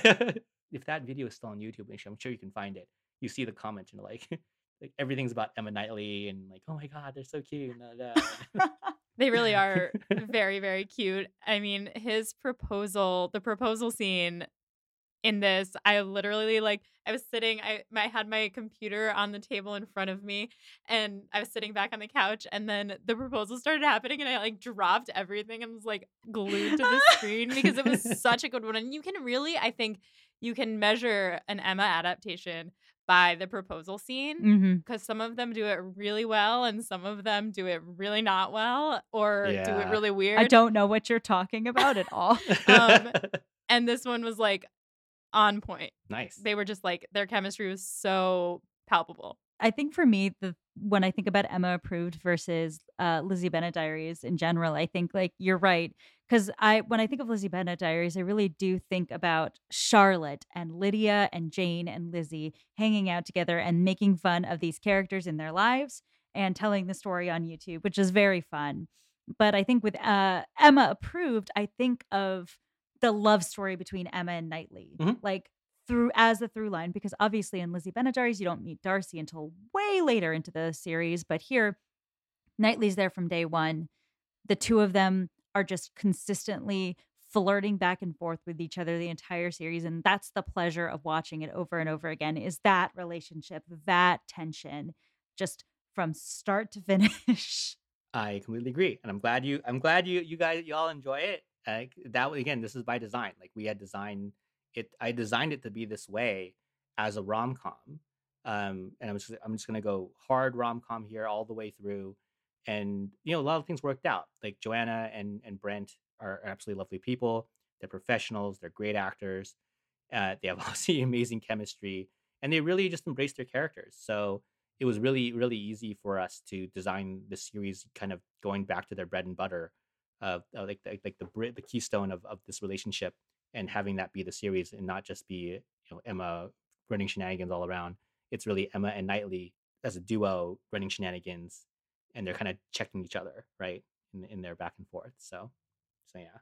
If that video is still on YouTube, I'm sure you can find it. You see the comments and like, like everything's about Emma Knightley and like, oh my god, they're so cute. Da, da. They really are very, very cute. I mean, his proposal, the proposal scene in this, I literally like I was sitting, I, I had my computer on the table in front of me and I was sitting back on the couch and then the proposal started happening and I like dropped everything and was like glued to the screen because it was such a good one. And you can really, I think you can measure an Emma adaptation by the proposal scene hmm because some of them do it really well and some of them do it really not well or do it Yeah. really I weird. don't know what you're talking about at all. Um, And this one was like on point. Nice. They were just like their chemistry was so palpable. I think for me, the when I think about Emma Approved versus uh, Lizzie Bennet Diaries in general, I think like you're right because I when I think of Lizzie Bennet Diaries, I really do think about Charlotte and Lydia and Jane and Lizzie hanging out together and making fun of these characters in their lives and telling the story on YouTube, which is very fun. But I think with uh, Emma Approved, I think of the love story between Emma and Knightley, Mhm. like through as the through line, because obviously in Lizzie Bennet Diaries, you don't meet Darcy until way later into the series. But here, Knightley's there from day one. The two of them are just consistently flirting back and forth with each other the entire series. And that's the pleasure of watching it over and over again is that relationship, that tension, just from start to finish. I completely agree, and I'm glad you. I'm glad you. You guys, you all enjoy it. Like that was- again, this is by design. Like we had designed it. I designed it to be this way as a rom com, um, and I'm just. I'm just gonna go hard rom com here all the way through, and you know a lot of things worked out. Like Joanna and and Brent are absolutely lovely people. They're professionals. They're great actors. Uh, they have obviously amazing chemistry, and they really just embrace their characters. So it was really really easy for us to design the series kind of going back to their bread and butter of uh, like like like the bri- the keystone of, of this relationship and having that be the series and not just be you know Emma running shenanigans all around. It's really Emma and Knightley as a duo running shenanigans and they're kind of checking each other right in, in their back and forth. So so yeah.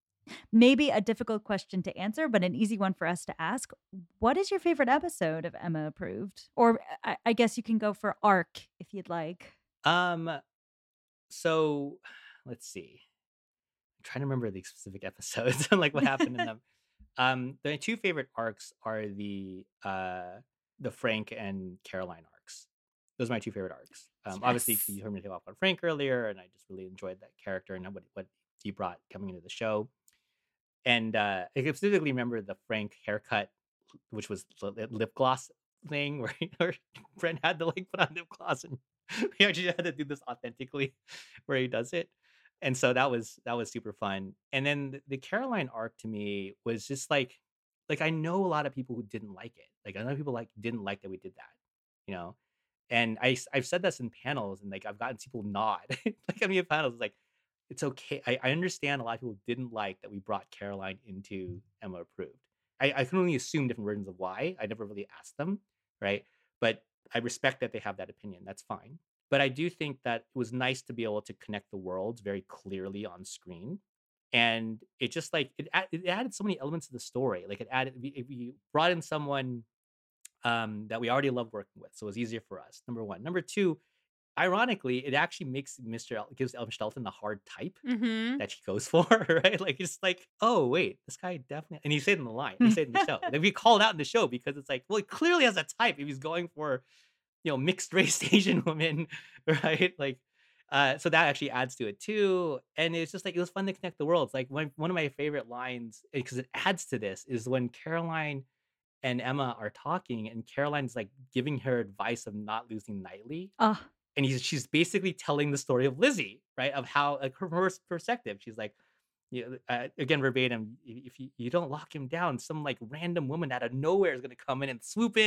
Maybe a difficult question to answer, but an easy one for us to ask. What is your favorite episode of Emma Approved? Or I, I guess you can go for arc if you'd like. Um so let's see. I'm trying to remember the specific episodes and like what happened in them. Um, the two favorite arcs are the uh the Frank and Caroline arcs. Those are my two favorite arcs. Um, obviously Yes. you heard me talk about Frank earlier, and I just really enjoyed that character and what what he brought coming into the show. And uh, I can specifically remember the Frank haircut, which was the lip lip gloss thing, where, he, where Brent had to like put on lip gloss, and he actually had to do this authentically, where he does it. And so that was that was super fun. And then the, the Caroline arc to me was just like, like I know a lot of people who didn't like it. Like I know people like didn't like that we did that, you know. And I s- I've said this in panels, and like I've gotten people nod. Like I mean, in panels, it's like it's okay. I, I understand a lot of people didn't like that we brought Caroline into Emma Approved. I, I can only assume different versions of why. I never really asked them, right? But I respect that they have that opinion. That's fine. But I do think that it was nice to be able to connect the worlds very clearly on screen. And it just like it, add- it added so many elements to the story. Like it added, we, we brought in someone um, that we already love working with, so it was easier for us. Number one. Number two, ironically, it actually makes Mister El- gives Elm Shelton the hard type Mm-hmm. that she goes for, right? Like it's like, oh wait, this guy definitely, and he said it in the line, he said it in the show. Like we called out in the show because it's like, well, he clearly has a type if he's going for, you know, mixed race Asian women, right? Like, uh, so that actually adds to it too. And it's just like it was fun to connect the worlds. Like one one of my favorite lines because it adds to this is when Caroline and Emma are talking, and Caroline's like giving her advice of not losing Knightley, Oh, and he's she's basically telling the story of Lizzie, right? Of how like her pers- perspective. She's like, you know, uh, again verbatim, "I- if you, you don't lock him down, some like random woman out of nowhere is gonna come in and swoop in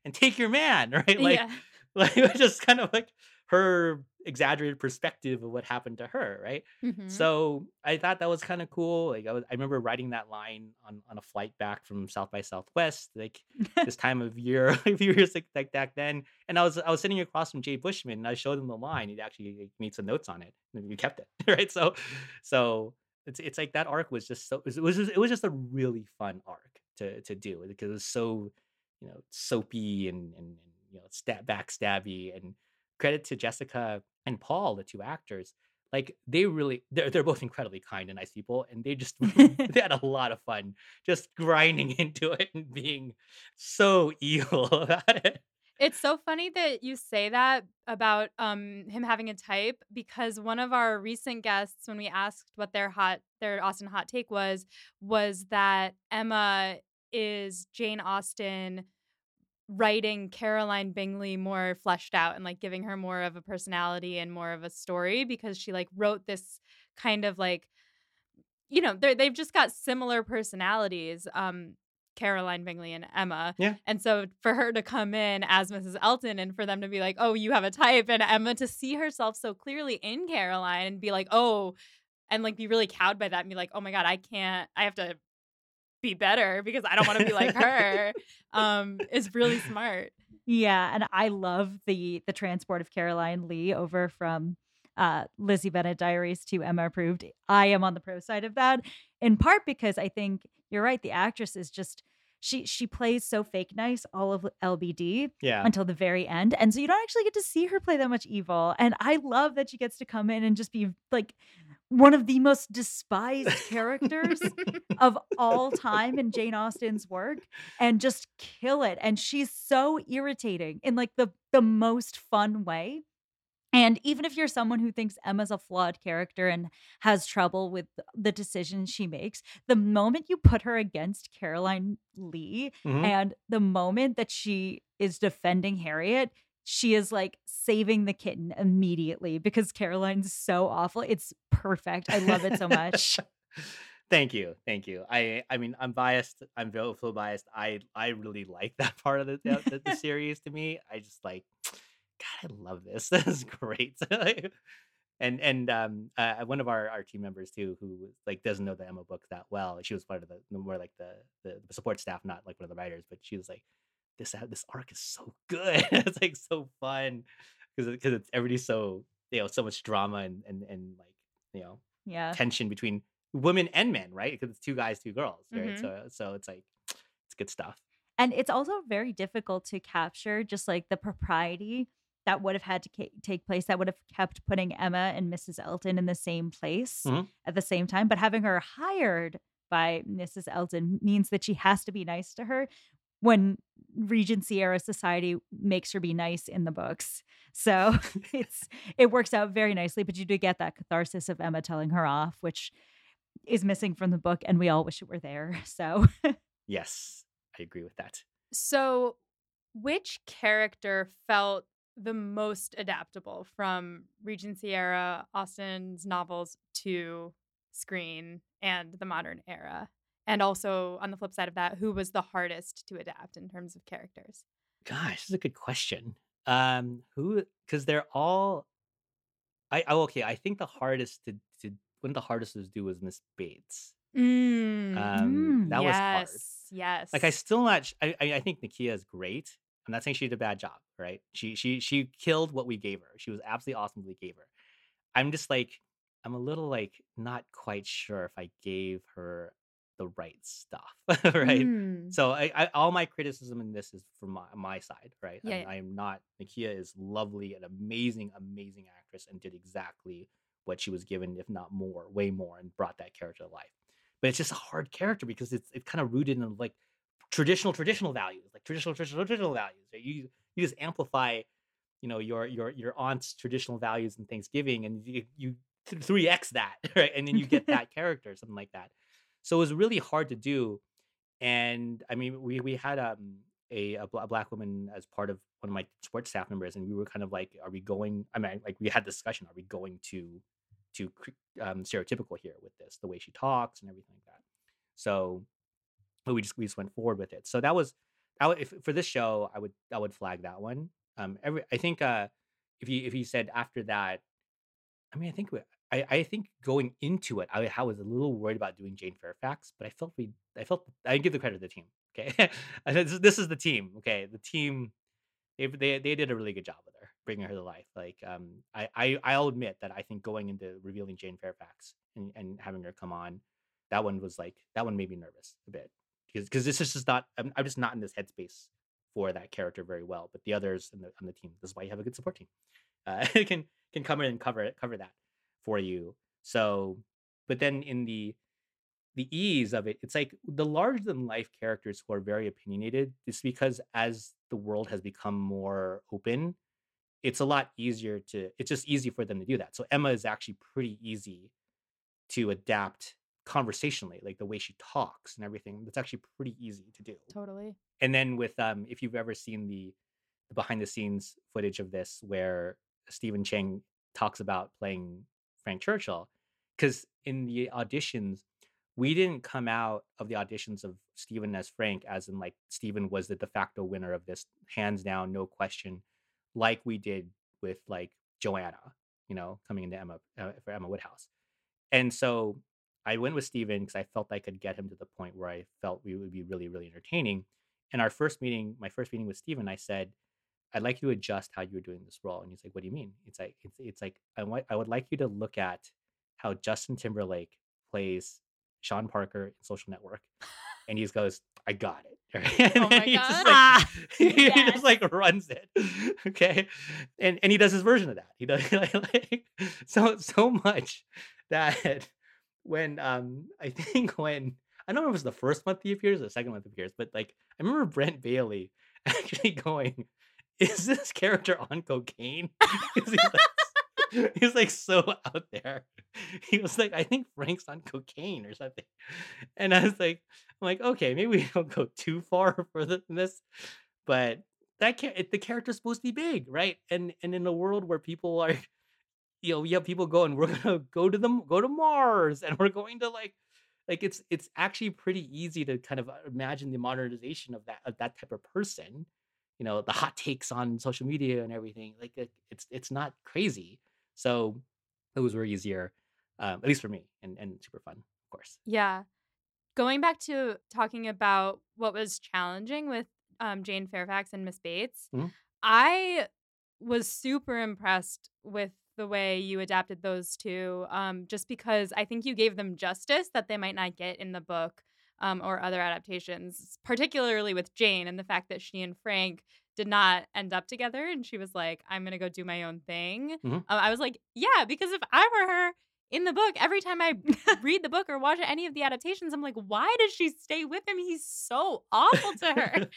and take your man, right? Like, Yeah. like just kind of like her exaggerated perspective of what happened to her, right? Mhm. So I thought that was kind of cool. Like I was, I remember writing that line on on a flight back from South by Southwest, like this time of year, a few years like, like back then. And I was I was sitting across from Jay Bushman, and I showed him the line. He actually like, made some notes on it, and he kept it, right? So, so it's it's like that arc was just so it was it was just, it was just a really fun arc to to do because it was so you know soapy and and, and you know stab backstabby and credit to Jessica and Paul, the two actors. Like they really, they're they're both incredibly kind and nice people, and they just they had a lot of fun just grinding into it and being so evil about it. It's so funny that you say that about, um, him having a type because one of our recent guests, when we asked what their hot their Austen hot take was, was that Emma is Jane Austen writing Caroline Bingley more fleshed out and, like, giving her more of a personality and more of a story because she, like, wrote this kind of, like, you know, they're they've just got similar personalities, um, Caroline Bingley and Emma, Yeah, and so for her to come in as Missus Elton and for them to be like, "Oh, you have a type," and Emma to see herself so clearly in Caroline and be like, "Oh," and, like, be really cowed by that and be like, "Oh my god, I can't I have to be better because I don't wanna be like her," um, is really smart. Yeah, and I love the the transport of Caroline Lee over from uh, Lizzie Bennet Diaries to Emma Approved. I am on the pro side of that, in part because I think you're right. The actress is just she she plays so fake nice all of L B D yeah. until the very end, and so you don't actually get to see her play that much evil. And I love that she gets to come in and just be like one of the most despised characters of all time in Jane Austen's work and just kill it. And she's so irritating in like the the most fun way. And even if you're someone who thinks Emma's a flawed character and has trouble with the decisions she makes, the moment you put her against Caroline Lee hmm and the moment that she is defending Harriet, she is like saving the kitten immediately because Caroline's so awful. It's perfect. I love it so much. Thank you, thank you. I I mean, I'm biased. I'm so biased. I I really like that part of the the, the series. To me, I just like, God, I love this. This is great. and and um, uh, one of our our team members too, who like doesn't know the Emma book that well. She was part of the the more like the the, the support staff, not like one of the writers. But she was like, this uh, this arc is so good. It's like so fun because because it's everybody's so you know so much drama and and and like you know Yeah. tension between women and men, right? Because it's two guys, two girls, right? Mhm. So so it's like it's good stuff. And it's also very difficult to capture just like the propriety that would have had to ca- take place that would have kept putting Emma and Missus Elton in the same place Mhm. at the same time. But having her hired by Missus Elton means that she has to be nice to her when Regency era society makes her be nice in the books. So it's it works out very nicely. But you do get that catharsis of Emma telling her off, which is missing from the book, and we all wish it were there. So Yes, I agree with that. So, which character felt the most adaptable from Regency era Austen's novels to screen and the modern era? And also, on the flip side of that, who was the hardest to adapt in terms of characters? Gosh, this is a good question. Um, who? Because they're all. I oh, okay. I think the hardest to to one of the hardest to do was Miss Bates. Mm. Um, mm, that was hard. Yes. Like I Yes. still not. sh- I I I think Nakia is great. I'm not saying she did a bad job, right? She she she killed what we gave her. She was absolutely awesome. What we gave her. I'm just like, I'm a little like not quite sure if I gave her the right stuff, right? Mm. So I, I all my criticism in this is from my, my side, right? Yeah. I'm, Yeah. I am not. Nakia is lovely, an amazing, amazing actress, and did exactly what she was given, if not more, way more, and brought that character to life. But it's just a hard character because it's it's kind of rooted in like traditional traditional values, like traditional traditional traditional values. Right? You you just amplify you know your your your aunt's traditional values and Thanksgiving, and you you three x that, right? And then you get that character, something like that. So it was really hard to do. And I mean, we we had um a a, bla- black woman as part of one of my sports staff members, and we were kind of like, are we going? I mean, like we had discussion, are we going to to cre- um, stereotypical here with this, the way she talks and everything like that. So but we just we just went forward with it. So that was I would if for this show, I would I would flag that one. Um, every I think, uh, if you if you said after that, I mean, I think we I I think going into it, I I was a little worried about doing Jane Fairfax, but I felt we I felt I give the credit to the team, okay? I said, "This this is the team, okay?" The team, they they they did a really good job with her, bringing her to life. Like, um, I I I'll admit that I think going into revealing Jane Fairfax and and having her come on, that one was like that one made me nervous a bit because because this is just not I'm I'm just not in this headspace for that character very well. But the others on the on the team, this is why you have a good support team. Uh, can can come in and cover it cover that for you. So, but then in the the ease of it, it's like the larger than life characters who are very opinionated. It's because as the world has become more open, it's a lot easier to. It's just easy for them to do that. So Emma is actually pretty easy to adapt conversationally, like the way she talks and everything. That's actually pretty easy to do. Totally. And then with um, if you've ever seen the, the behind the scenes footage of this, where Stephen Chang talks about playing Frank Churchill, because in the auditions, we didn't come out of the auditions of Stephen as Frank, as in like Stephen was the de facto winner of this, hands down, no question, like we did with like Joanna, you know, coming into Emma uh, for Emma Woodhouse. And so I went with Steven because I felt I could get him to the point where I felt we would be really, really entertaining. In our first meeting, my first meeting with Steven, I said, I'd like you to adjust how you're doing this role. And he's like, what do you mean? It's like, it's, it's like, I want, I would like you to look at how Justin Timberlake plays Sean Parker in Social Network. And he just goes, I got it. And Oh then my he just God. like Ah, he yes. just like runs it. Okay. And and he does his version of that. He does like, like so so much that when um I think when I don't know if it was the first month he appears or the second month he appears, but like I remember Brent Bailey actually going, is this character on cocaine? 'Cause he's like he's like so out there. He was like, I think Frank's on cocaine or something. And I was like, I'm like, okay, maybe we don't go too far further than this. But that can the character's supposed to be big, right? And and in a world where people are, you know, you have people going, we're gonna go to them, go to Mars, and we're going to like like it's it's actually pretty easy to kind of uh, imagine the modernization of that of that type of person. You know, the hot takes on social media and everything. Like it, it's it's not crazy. So those were easier, um, at least for me, and and super fun, of course. Yeah. Going back to talking about what was challenging with um, Jane Fairfax and Miss Bates, Mhm. I was super impressed with the way you adapted those two, um, just because I think you gave them justice that they might not get in the book um, or other adaptations, particularly with Jane and the fact that she and Frank did not end up together. And she was like, I'm going to go do my own thing. Mhm. Uh, I was like, yeah, because if I were her, in the book, every time I read the book or watch any of the adaptations, I'm like, why does she stay with him? He's so awful to her.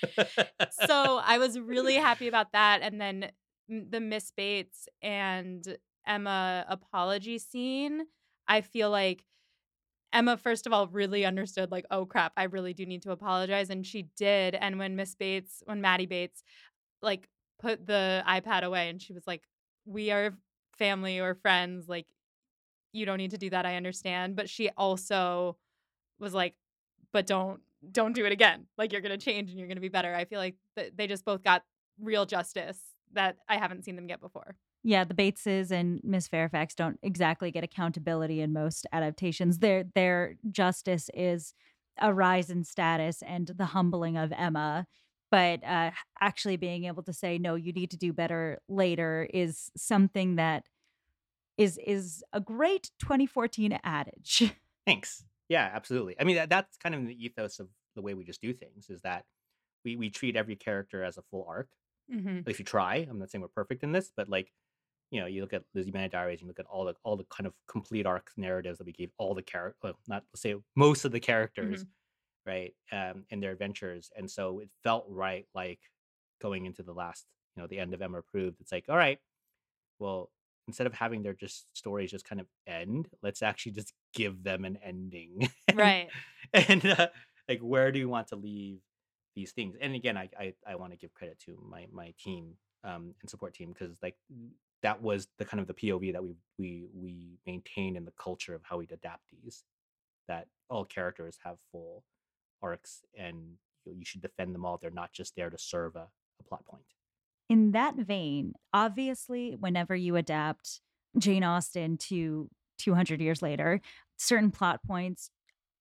So I was really happy about that. And then m- the Miss Bates and Emma apology scene, I feel like Emma, first of all, really understood, like, oh crap, I really do need to apologize. And she did. And when Miss Bates, when Maddie Bates, like, put the iPad away and she was like, we are family or friends, like, you don't need to do that, I understand. But she also was like, but don't don't do it again. Like you're gonna change and you're gonna be better. I feel like th- they just both got real justice that I haven't seen them get before. Yeah, the Bateses and Miss Fairfax don't exactly get accountability in most adaptations. Their their justice is a rise in status and the humbling of Emma. But uh, actually being able to say, no, you need to do better later is something that is is a great twenty fourteen adage. Thanks. Yeah, absolutely. I mean, that, that's kind of the ethos of the way we just do things is that we we treat every character as a full arc. Mm-hmm. At least we try. I'm not saying we're perfect in this, but like, you know, you look at Lizzie Manor Diaries, you look at all the all the kind of complete arc narratives that we gave all the character, well, not let's say most of the Mm-hmm. characters, right, um, in their adventures, and so it felt right, like going into the last, you know, the end of Emma Approved. It's like, all right, well, instead of having their just stories just kind of end, let's actually just give them an ending. and Right. and uh, like, where do you want to leave these things? And again, I I, I want to give credit to my my team, um, and support team, because like that was the kind of the P O V that we we we maintain in the culture of how we adapt these. That all characters have full arcs, and you, you should defend them all. They're not just there to serve a, a plot point. In that vein, obviously, whenever you adapt Jane Austen to two hundred years later, certain plot points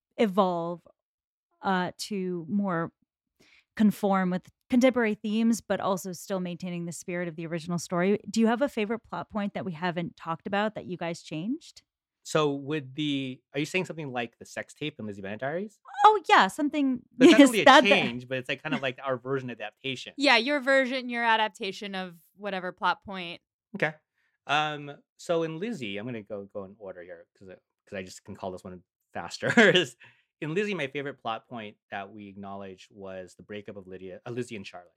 evolve uh, to more conform with contemporary themes, but also still maintaining the spirit of the original story. Do you have a favorite plot point that we haven't talked about that you guys changed? So would the are you saying something like the sex tape in Lizzie Bennet Diaries? Oh yeah, something So it's not yes really a that, that change, but it's like kind of like our version adaptation. Yeah, your version, your adaptation of whatever plot point. Okay. Um. So in Lizzie, I'm gonna go go in order here because because I just can call this one faster. Is- in Lizzie, my favorite plot point that we acknowledged was the breakup of Lydia, uh, Lizzie and Charlotte.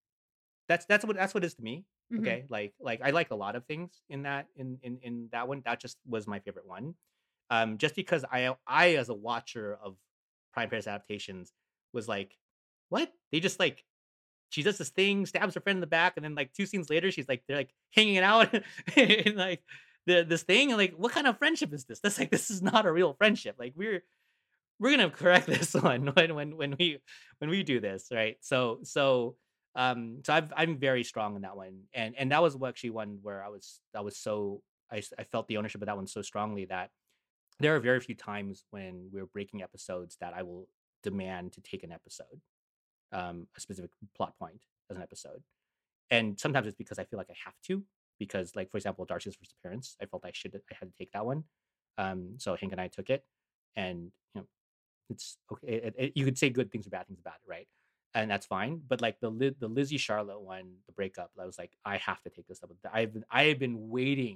That's that's what that's what it is to me. Mhm. Okay, like like I like a lot of things in that in in in that one. That just was my favorite one. Um, just because I I as a watcher of Pride and Prejudice adaptations was like, what? They just like she does this thing, stabs her friend in the back, and then like two scenes later, she's like they're like hanging it out and like the this thing, and like what kind of friendship is this? That's like this is not a real friendship. Like we're we're gonna correct this one when when when we when we do this, right? So so um so I've, I'm very strong in that one, and and that was actually one where I was I was so I s- I felt the ownership of that one so strongly that there are very few times when we're breaking episodes that I will demand to take an episode, um, a specific plot point as an episode. And sometimes it's because I feel like I have to, because like for example, Darcy's first appearance, I felt I should I had to take that one. Um, so Hank and I took it, and you know, it's okay. It, it, you could say good things or bad things about it, right? And that's fine. But like the Li- the Lizzie Charlotte one, the breakup, I was like, I have to take this up. I've been I have been waiting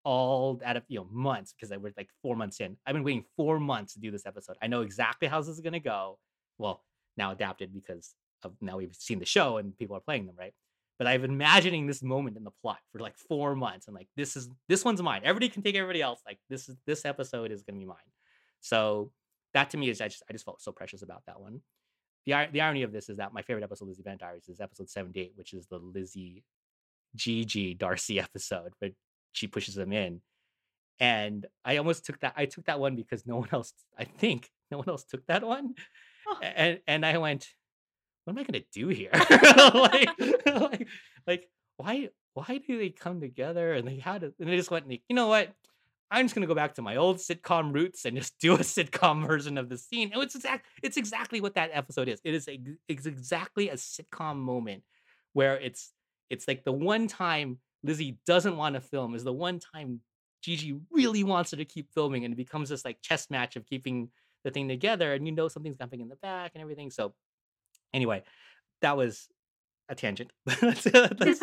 all out of you know months because I was like four months in. I've been waiting four months to do this episode. I know exactly how this is gonna go. Well, now adapted because of now we've seen the show and people are playing them, right? But I've been imagining this moment in the plot for like four months, and like this is this one's mine. Everybody can take everybody else. Like this is this episode is gonna be mine. So that to me is I just I just felt so precious about that one. The ir- the irony of this is that my favorite episode of Lizzie Bennet Diaries is episode seventy-eight, which is the Lizzie Gigi Darcy episode, where she pushes them in. And I almost took that I took that one because no one else I think no one else took that one. Oh, And and I went, what am I gonna do here? like, like, like, why, why do they come together? And they had it, and they just went, like, you know what? I'm just gonna go back to my old sitcom roots and just do a sitcom version of the scene. And it's exact, it's exactly what that episode is. It is a, it's exactly a sitcom moment where it's, it's like the one time Lizzie doesn't want to film is the one time Gigi really wants her to keep filming, and it becomes this like chess match of keeping the thing together, and you know something's happening in the back and everything. So anyway, that was a tangent. let's, let's,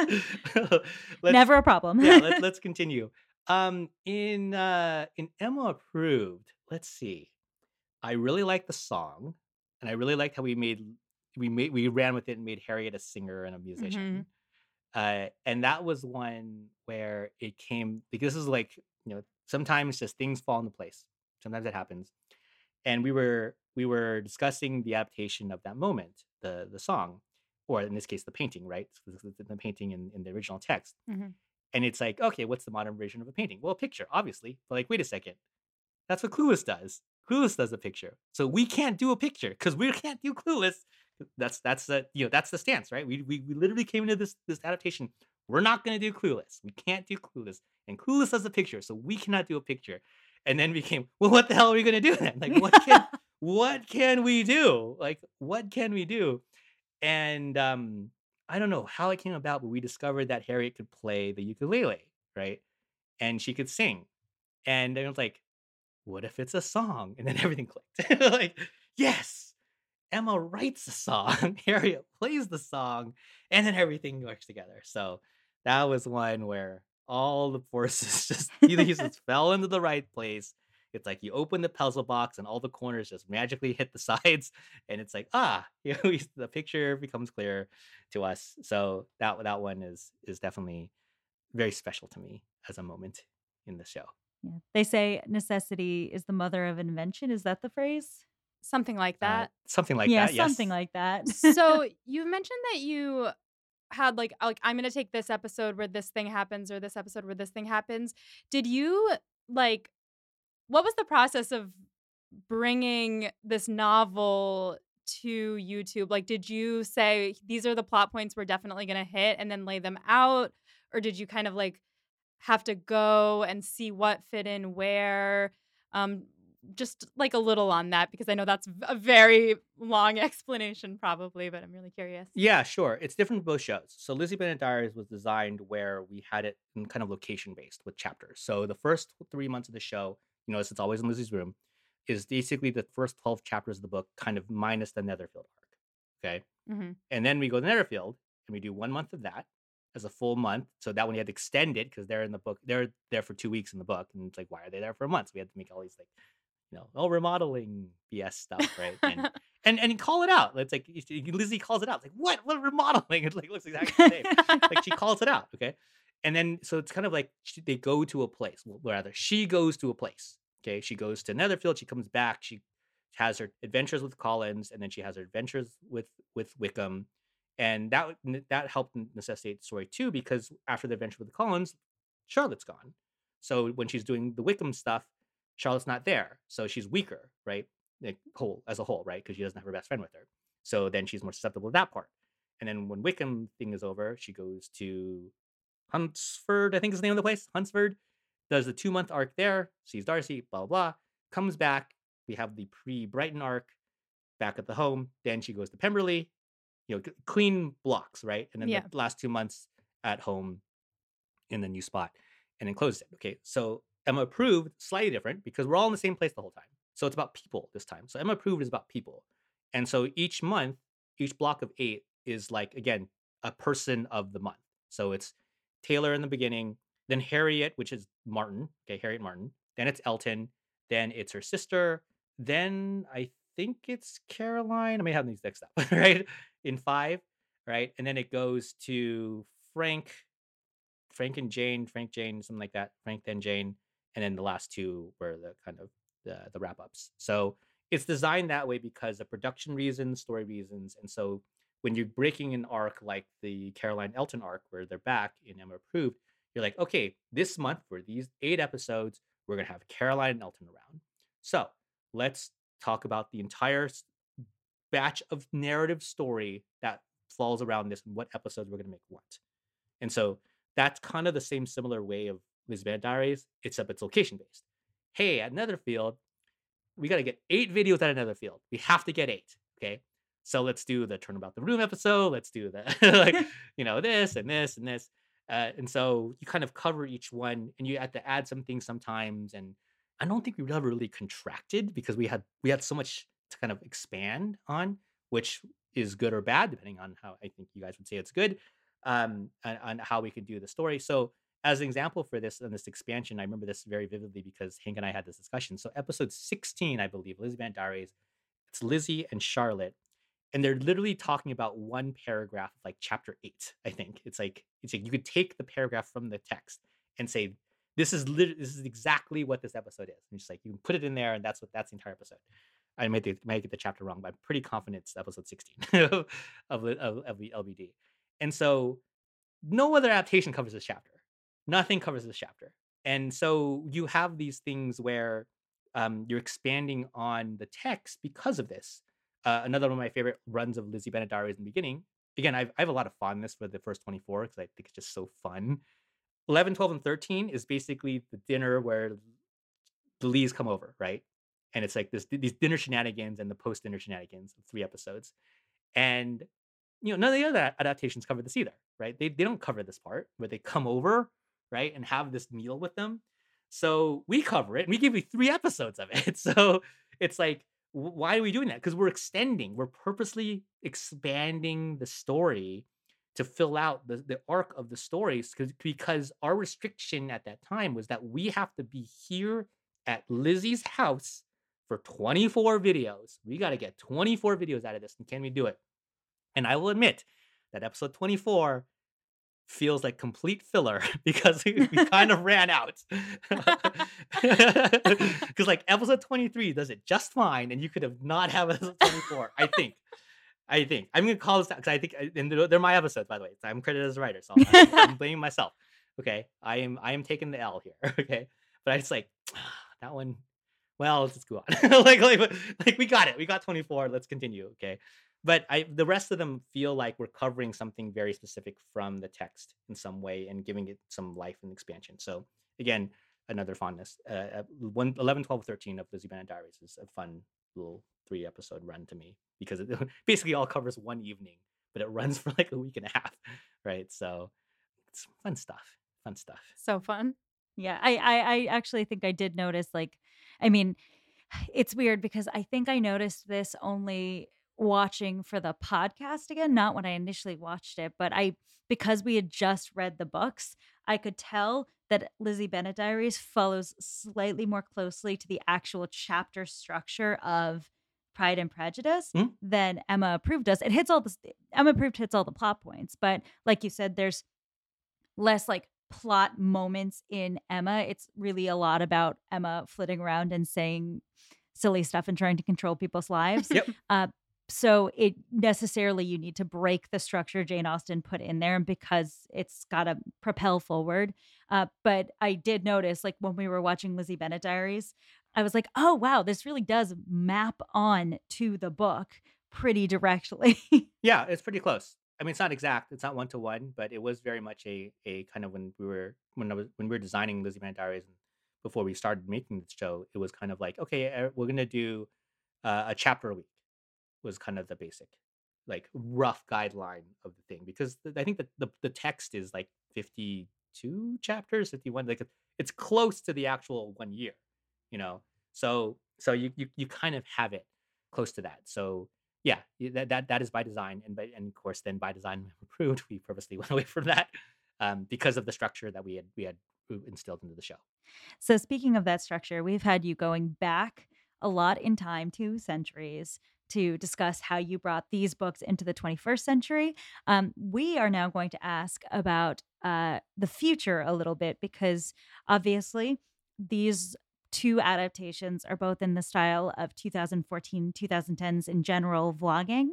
let's never a problem. yeah, let, let's continue. Um, in uh, in Emma approved. Let's see. I really like the song, and I really liked how we made we made we ran with it and made Harriet a singer and a musician. Uh, and that was one where it came because this is like you know sometimes just things fall into place. Sometimes it happens, and we were we were discussing the adaptation of that moment, the the song, or in this case the painting, right? The, the, the painting in, in the original text. Mhm. And it's like, okay, what's the modern version of a painting? Well, a picture, obviously. But like, wait a second, that's what Clueless does. Clueless does a picture, so we can't do a picture because we can't do Clueless. That's that's the you know that's the stance, right? We we, we literally came into this this adaptation. We're not going to do Clueless. We can't do Clueless, and Clueless does a picture, so we cannot do a picture. And then became, well, what the hell are we going to do then? Like, what can what can we do? Like, what can we do? And um, I don't know how it came about, but we discovered that Harriet could play the ukulele, right? And she could sing. And I was like, what if it's a song? And then everything clicked. Like, yes, Emma writes the song, Harriet plays the song, and then everything works together. So that was one where all the forces just either just fell into the right place. It's like you open the puzzle box and all the corners just magically hit the sides, and it's like ah, you know, we- the picture becomes clear to us. So that that one is is definitely very special to me as a moment in the show. Yeah. They say necessity is the mother of invention. Is that the phrase? Something like Uh, that. something like Yeah, that. Yes. something like that. So you mentioned that you had like like I'm gonna take this episode where this thing happens or this episode where this thing happens. Did you like what was the process of bringing this novel to YouTube? Like, did you say these are the plot points we're definitely going to hit and then lay them out? Or did you kind of like have to go and see what fit in where? Um, just like a little on that because I know that's v- a very long explanation, probably, but I'm really curious. Yeah, sure. It's different for both shows. So Lizzie Bennet Diaries was designed where we had it in kind of location based with chapters. So the first three months of the show, you notice it's always in Lizzie's room, is basically the first twelve chapters of the book, kind of minus the Netherfield arc. Okay. Hmm. And then we go to Netherfield and we do one month of that as a full month. So that one you had to extend it because they're in the book, they're there for two weeks in the book. And it's like, why are they there for a month? So we had to make all these like, you know, oh, remodeling B S stuff, right? And and and call it out. It's like Lizzie calls it out. It's like, what? What remodeling? It like looks exactly the same. Like she calls it out, okay? And then so it's kind of like she, they go to a place. Well, rather, she goes to a place. Okay, she goes to Netherfield. She comes back. She has her adventures with Collins, and then she has her adventures with with Wickham, and that that helped necessitate the story too because after the adventure with Collins, Charlotte's gone. So when she's doing the Wickham stuff, Charlotte's not there, so she's weaker, right? Like whole as a whole, right? Because she doesn't have her best friend with her. So then she's more susceptible to that part. And then when Wickham thing is over, she goes to Huntsford, I think is the name of the place. Huntsford does the two month arc there, sees Darcy, blah blah blah. Comes back. We have the pre Brighton arc back at the home. Then she goes to Pemberley. You know, c- clean blocks, right? And then Yeah. the last two months at home in the new spot, and then closes it. Okay, so Emma Approved, slightly different because we're all in the same place the whole time. So it's about people this time. So Emma Approved is about people. And so each month, each block of eight is like, again, a person of the month. So it's Taylor in the beginning, then Harriet, which is Martin. Okay, Harriet Martin. Then it's Elton. Then it's her sister. Then I think it's Caroline. I may have these mixed up, right? In five, right? And then it goes to Frank, Frank and Jane, Frank Jane, something like that. Frank then Jane, and then the last two were the kind of the the wrap ups. So it's designed that way because of production reasons, story reasons, and so when you're breaking an arc like the Caroline Elton arc, where they're back in Emma Approved, you're like, okay, this month for these eight episodes, we're gonna have Caroline and Elton around. So let's talk about the entire s- batch of narrative story that falls around this and what episodes we're gonna make what. And so that's kind of the same similar way of Liz Van Diaries, except it's location based. Hey, at Netherfield, we got to get eight videos at Netherfield. We have to get eight. Okay. So let's do the Turnabout the Room episode. Let's do the, like, you know, this and this and this. Uh, and so you kind of cover each one and you have to add some things sometimes. And I don't think we ever really contracted because we had, we had so much to kind of expand on, which is good or bad, depending on how I think you guys would say it's good, um, on, on how we could do the story. So as an example for this and this expansion, I remember this very vividly because Hank and I had this discussion. So episode sixteen, I believe, Lizzie Van Diaries, it's Lizzie and Charlotte, and they're literally talking about one paragraph of like chapter eight. I think it's like it's like you could take the paragraph from the text and say this is lit- this is exactly what this episode is. And just like you can put it in there, and that's what that's the entire episode. I might, the, might get the chapter wrong, but I'm pretty confident it's episode sixteen of, of, of, of the L B D. And so no other adaptation covers this chapter. Nothing covers this chapter. And so you have these things where um, you're expanding on the text because of this. Uh, another one of my favorite runs of Lizzie Bennet Diaries in the beginning. Again, I've, I have a lot of fondness for the first twenty-four because I think it's just so fun. eleven, twelve, and thirteen is basically the dinner where the Lees come over, right? And it's like this these dinner shenanigans and the post dinner shenanigans of three episodes. And you know, none of the other adaptations cover this either, right? They they don't cover this part where they come over, right, and have this meal with them. So we cover it, and we give you three episodes of it. So it's like, wh- why are we doing that? Because we're extending, we're purposely expanding the story to fill out the, the arc of the stories because because our restriction at that time was that we have to be here at Lizzie's house for twenty-four videos. We got to get twenty-four videos out of this, and can we do it? And I will admit that episode twenty-four feels like complete filler because we kind of ran out. Because like episode twenty-three does it just fine, and you could have not have episode twenty-four. I think. I think I'm gonna call this because I think, and they're they're my episodes, by the way. So I'm credited as a writer, so I'm, I'm blaming myself. Okay, I am I am taking the L here. Okay, but I just like that one. Well, let's just go on. like, like, like we got it. We got twenty-four. Let's continue. Okay. But I, the rest of them feel like we're covering something very specific from the text in some way and giving it some life and expansion. So again, another fondness. Uh, uh, one, eleven, twelve, thirteen of Lizzie Bennet Diaries is a fun little three episode run to me because it basically all covers one evening, but it runs for like a week and a half. Right. So it's fun stuff. Fun stuff. So fun. Yeah, I, I I actually think I did notice, like, I mean, it's weird because I think I noticed this only watching for the podcast again, not when I initially watched it, but I because we had just read the books, I could tell that Lizzie Bennet Diaries follows slightly more closely to the actual chapter structure of Pride and Prejudice Mhm. than Emma Approved does. It hits all the Emma Approved hits all the plot points, but like you said, there's less like plot moments in Emma. It's really a lot about Emma flitting around and saying silly stuff and trying to control people's lives. Yep. Uh, so it necessarily you need to break the structure Jane Austen put in there because it's got to propel forward. Uh, but I did notice, like when we were watching Lizzie Bennet Diaries, I was like, oh wow, this really does map on to the book pretty directly. Yeah, it's pretty close. I mean, it's not exact. It's not one to one, but it was very much a a kind of when we were when I was when we were designing Lizzie Bennet Diaries and before we started making the show, it was kind of like, okay, uh, we're gonna do uh, a chapter a week was kind of the basic, like rough guideline of the thing because th- I think that the the text is like fifty two chapters, fifty one, like it's close to the actual one year, you know. So so you you you kind of have it close to that. So yeah, y- that that that is by design, and by and of course then by design approved. We purposely went away from that um, because of the structure that we had we had instilled into the show. So speaking of that structure, we've had you going back a lot in time, two centuries, to discuss how you brought these books into the twenty-first century. Um, we are now going to ask about uh, the future a little bit because obviously these two adaptations are both in the style of two thousand fourteen, twenty tens in general vlogging.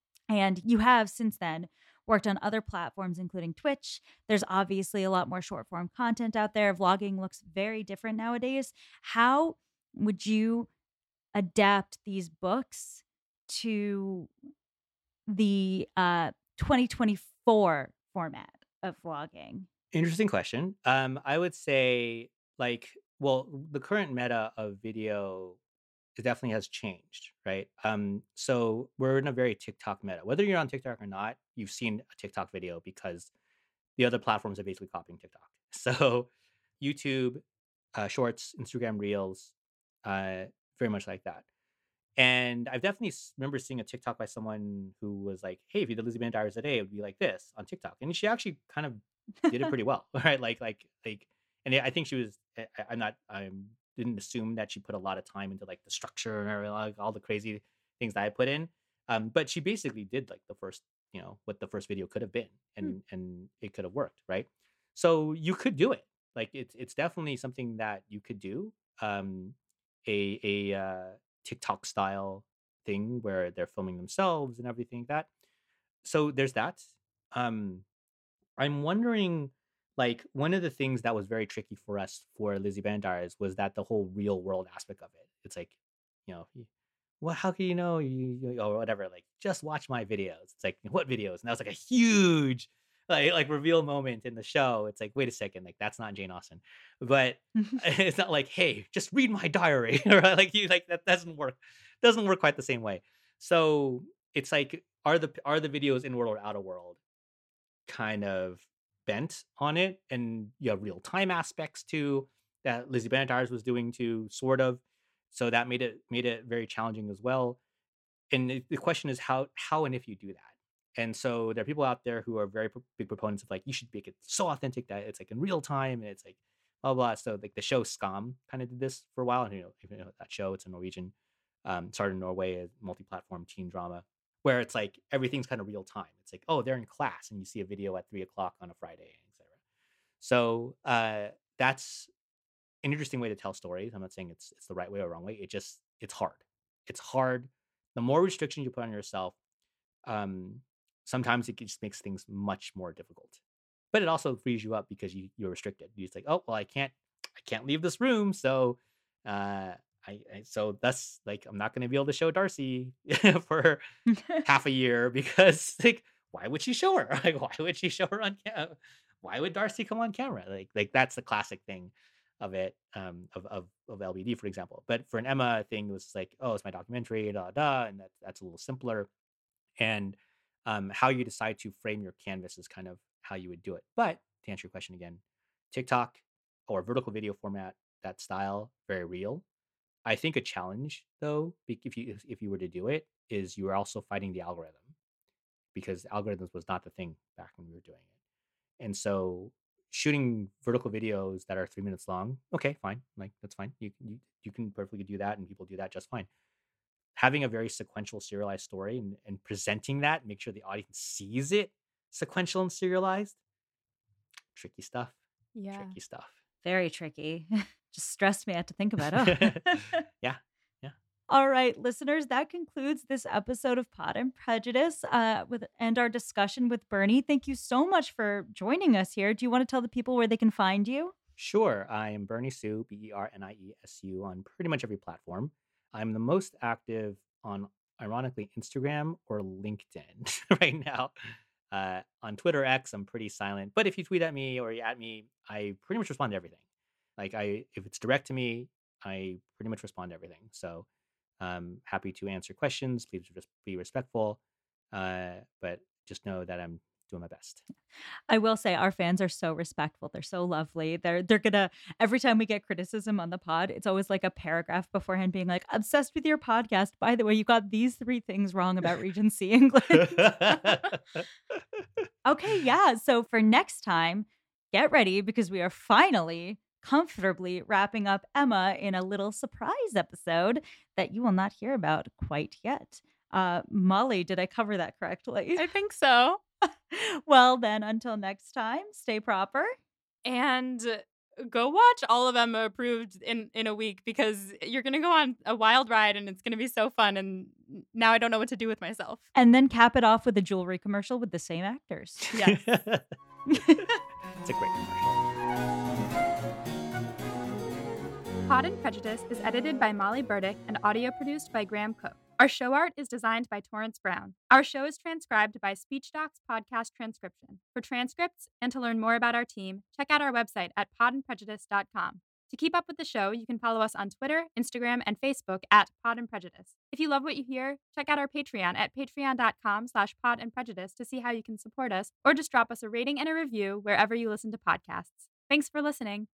And you have since then worked on other platforms, including Twitch. There's obviously a lot more short form content out there. Vlogging looks very different nowadays. How would you adapt these books to the uh, twenty twenty-four format of vlogging? Interesting question. Um, I would say like, well, the current meta of video it definitely has changed, right? Um, so we're in a very TikTok meta. Whether you're on TikTok or not, you've seen a TikTok video because the other platforms are basically copying TikTok. So YouTube, uh, Shorts, Instagram Reels, uh, very much like that. And I've definitely s- remember seeing a TikTok by someone who was like, "Hey, if you did Lizzie Band Diaries a day, it would be like this on TikTok," and she actually kind of did it pretty well, right? Like, like, like, and I think she was. I, I- I'm not. I didn't assume that she put a lot of time into like the structure and like all the crazy things that I put in. Um, but she basically did like the first, you know, what the first video could have been, Hmm. and and it could have worked, right? So you could do it. Like it's it's definitely something that you could do. Um, a a uh, TikTok style thing where they're filming themselves and everything like that. So there's that. Um, I'm wondering, like, one of the things that was very tricky for us for Lizzie Bandars was that the whole real world aspect of it. It's like, you know, y- well, how can you know you, you or whatever? Like, just watch my videos. It's like, what videos? And that was like a huge, like, like reveal moment in the show. It's like, wait a second, like that's not Jane Austen, but it's not like, hey, just read my diary, right? Like you, like that doesn't work. Doesn't work quite the same way. So it's like, are the are the videos in world or out of world? Kind of bent on it, and you have real time aspects too that Lizzie Bennet was doing too, sort of. So that made it made it very challenging as well. And the the question is how how and if you do that. And so there are people out there who are very pro- big proponents of like you should make it so authentic that it's like in real time and it's like blah blah. So like the show Scam kind of did this for a while, and you know, if you know that show, it's a Norwegian, um, started in Norway, a multi-platform teen drama where it's like everything's kind of real time. It's like, oh, they're in class and you see a video at three o'clock on a Friday, et cetera. So uh, that's an interesting way to tell stories. I'm not saying it's it's the right way or wrong way. It just it's hard. It's hard. The more restrictions you put on yourself, um, sometimes it just makes things much more difficult. But it also frees you up because you you're restricted. You're just like, oh well, I can't I can't leave this room, so uh, I, I so that's like I'm not going to be able to show Darcy for half a year because like why would she show her? Like why would she show her on camera? Why would Darcy come on camera? Like like that's the classic thing of it um of of of L B D for example. But for an Emma thing it was like oh it's my documentary da da and that that's a little simpler and um how you decide to frame your canvas is kind of how you would do it. But to answer your question again, TikTok or vertical video format that style very real. I think a challenge though, bec- if you if, if you were to do it, is you are also fighting the algorithm because algorithms was not the thing back when we were doing it. And so shooting vertical videos that are three minutes long, okay, fine, like that's fine. You can you, you can perfectly do that, and people do that just fine. Having a very sequential serialized story and, and presenting that, make sure the audience sees it sequential and serialized, tricky stuff. Yeah. Tricky stuff. Very tricky. Just stressed me out to think about. Oh. Yeah. Yeah. All right, listeners, that concludes this episode of Pod and Prejudice uh, with and our discussion with Bernie. Thank you so much for joining us here. Do you want to tell the people where they can find you? Sure. I am Bernie Sue, B E R N I E S U, on pretty much every platform. I'm the most active on, ironically, Instagram or LinkedIn right now. Uh, on Twitter X, I'm pretty silent. But if you tweet at me or you at me, I pretty much respond to everything. Like I, if it's direct to me, I pretty much respond to everything. So um, happy to answer questions. Please just be respectful. Uh, but just know that I'm doing my best. I will say our fans are so respectful. They're so lovely. They're they're gonna every time we get criticism on the pod, it's always like a paragraph beforehand being like, obsessed with your podcast. By the way, you got these three things wrong about Regency England. Okay, yeah. So for next time, get ready because we are finally comfortably wrapping up Emma in a little surprise episode that you will not hear about quite yet. Uh, Molly, did I cover that correctly? I think so. Well, then, until next time, stay proper. And go watch all of Emma Approved in, in a week because you're going to go on a wild ride and it's going to be so fun. And now I don't know what to do with myself. And then cap it off with a jewelry commercial with the same actors. Yes. It's a great commercial. Pod and Prejudice is edited by Molly Burdick and audio produced by Graham Cook. Our show art is designed by Torrance Brown. Our show is transcribed by SpeechDocs Podcast Transcription. For transcripts and to learn more about our team, check out our website at pod and prejudice dot com. To keep up with the show, you can follow us on Twitter, Instagram, and Facebook at Pod and Prejudice. If you love what you hear, check out our Patreon at patreon.com slash pod and prejudice to see how you can support us, or just drop us a rating and a review wherever you listen to podcasts. Thanks for listening.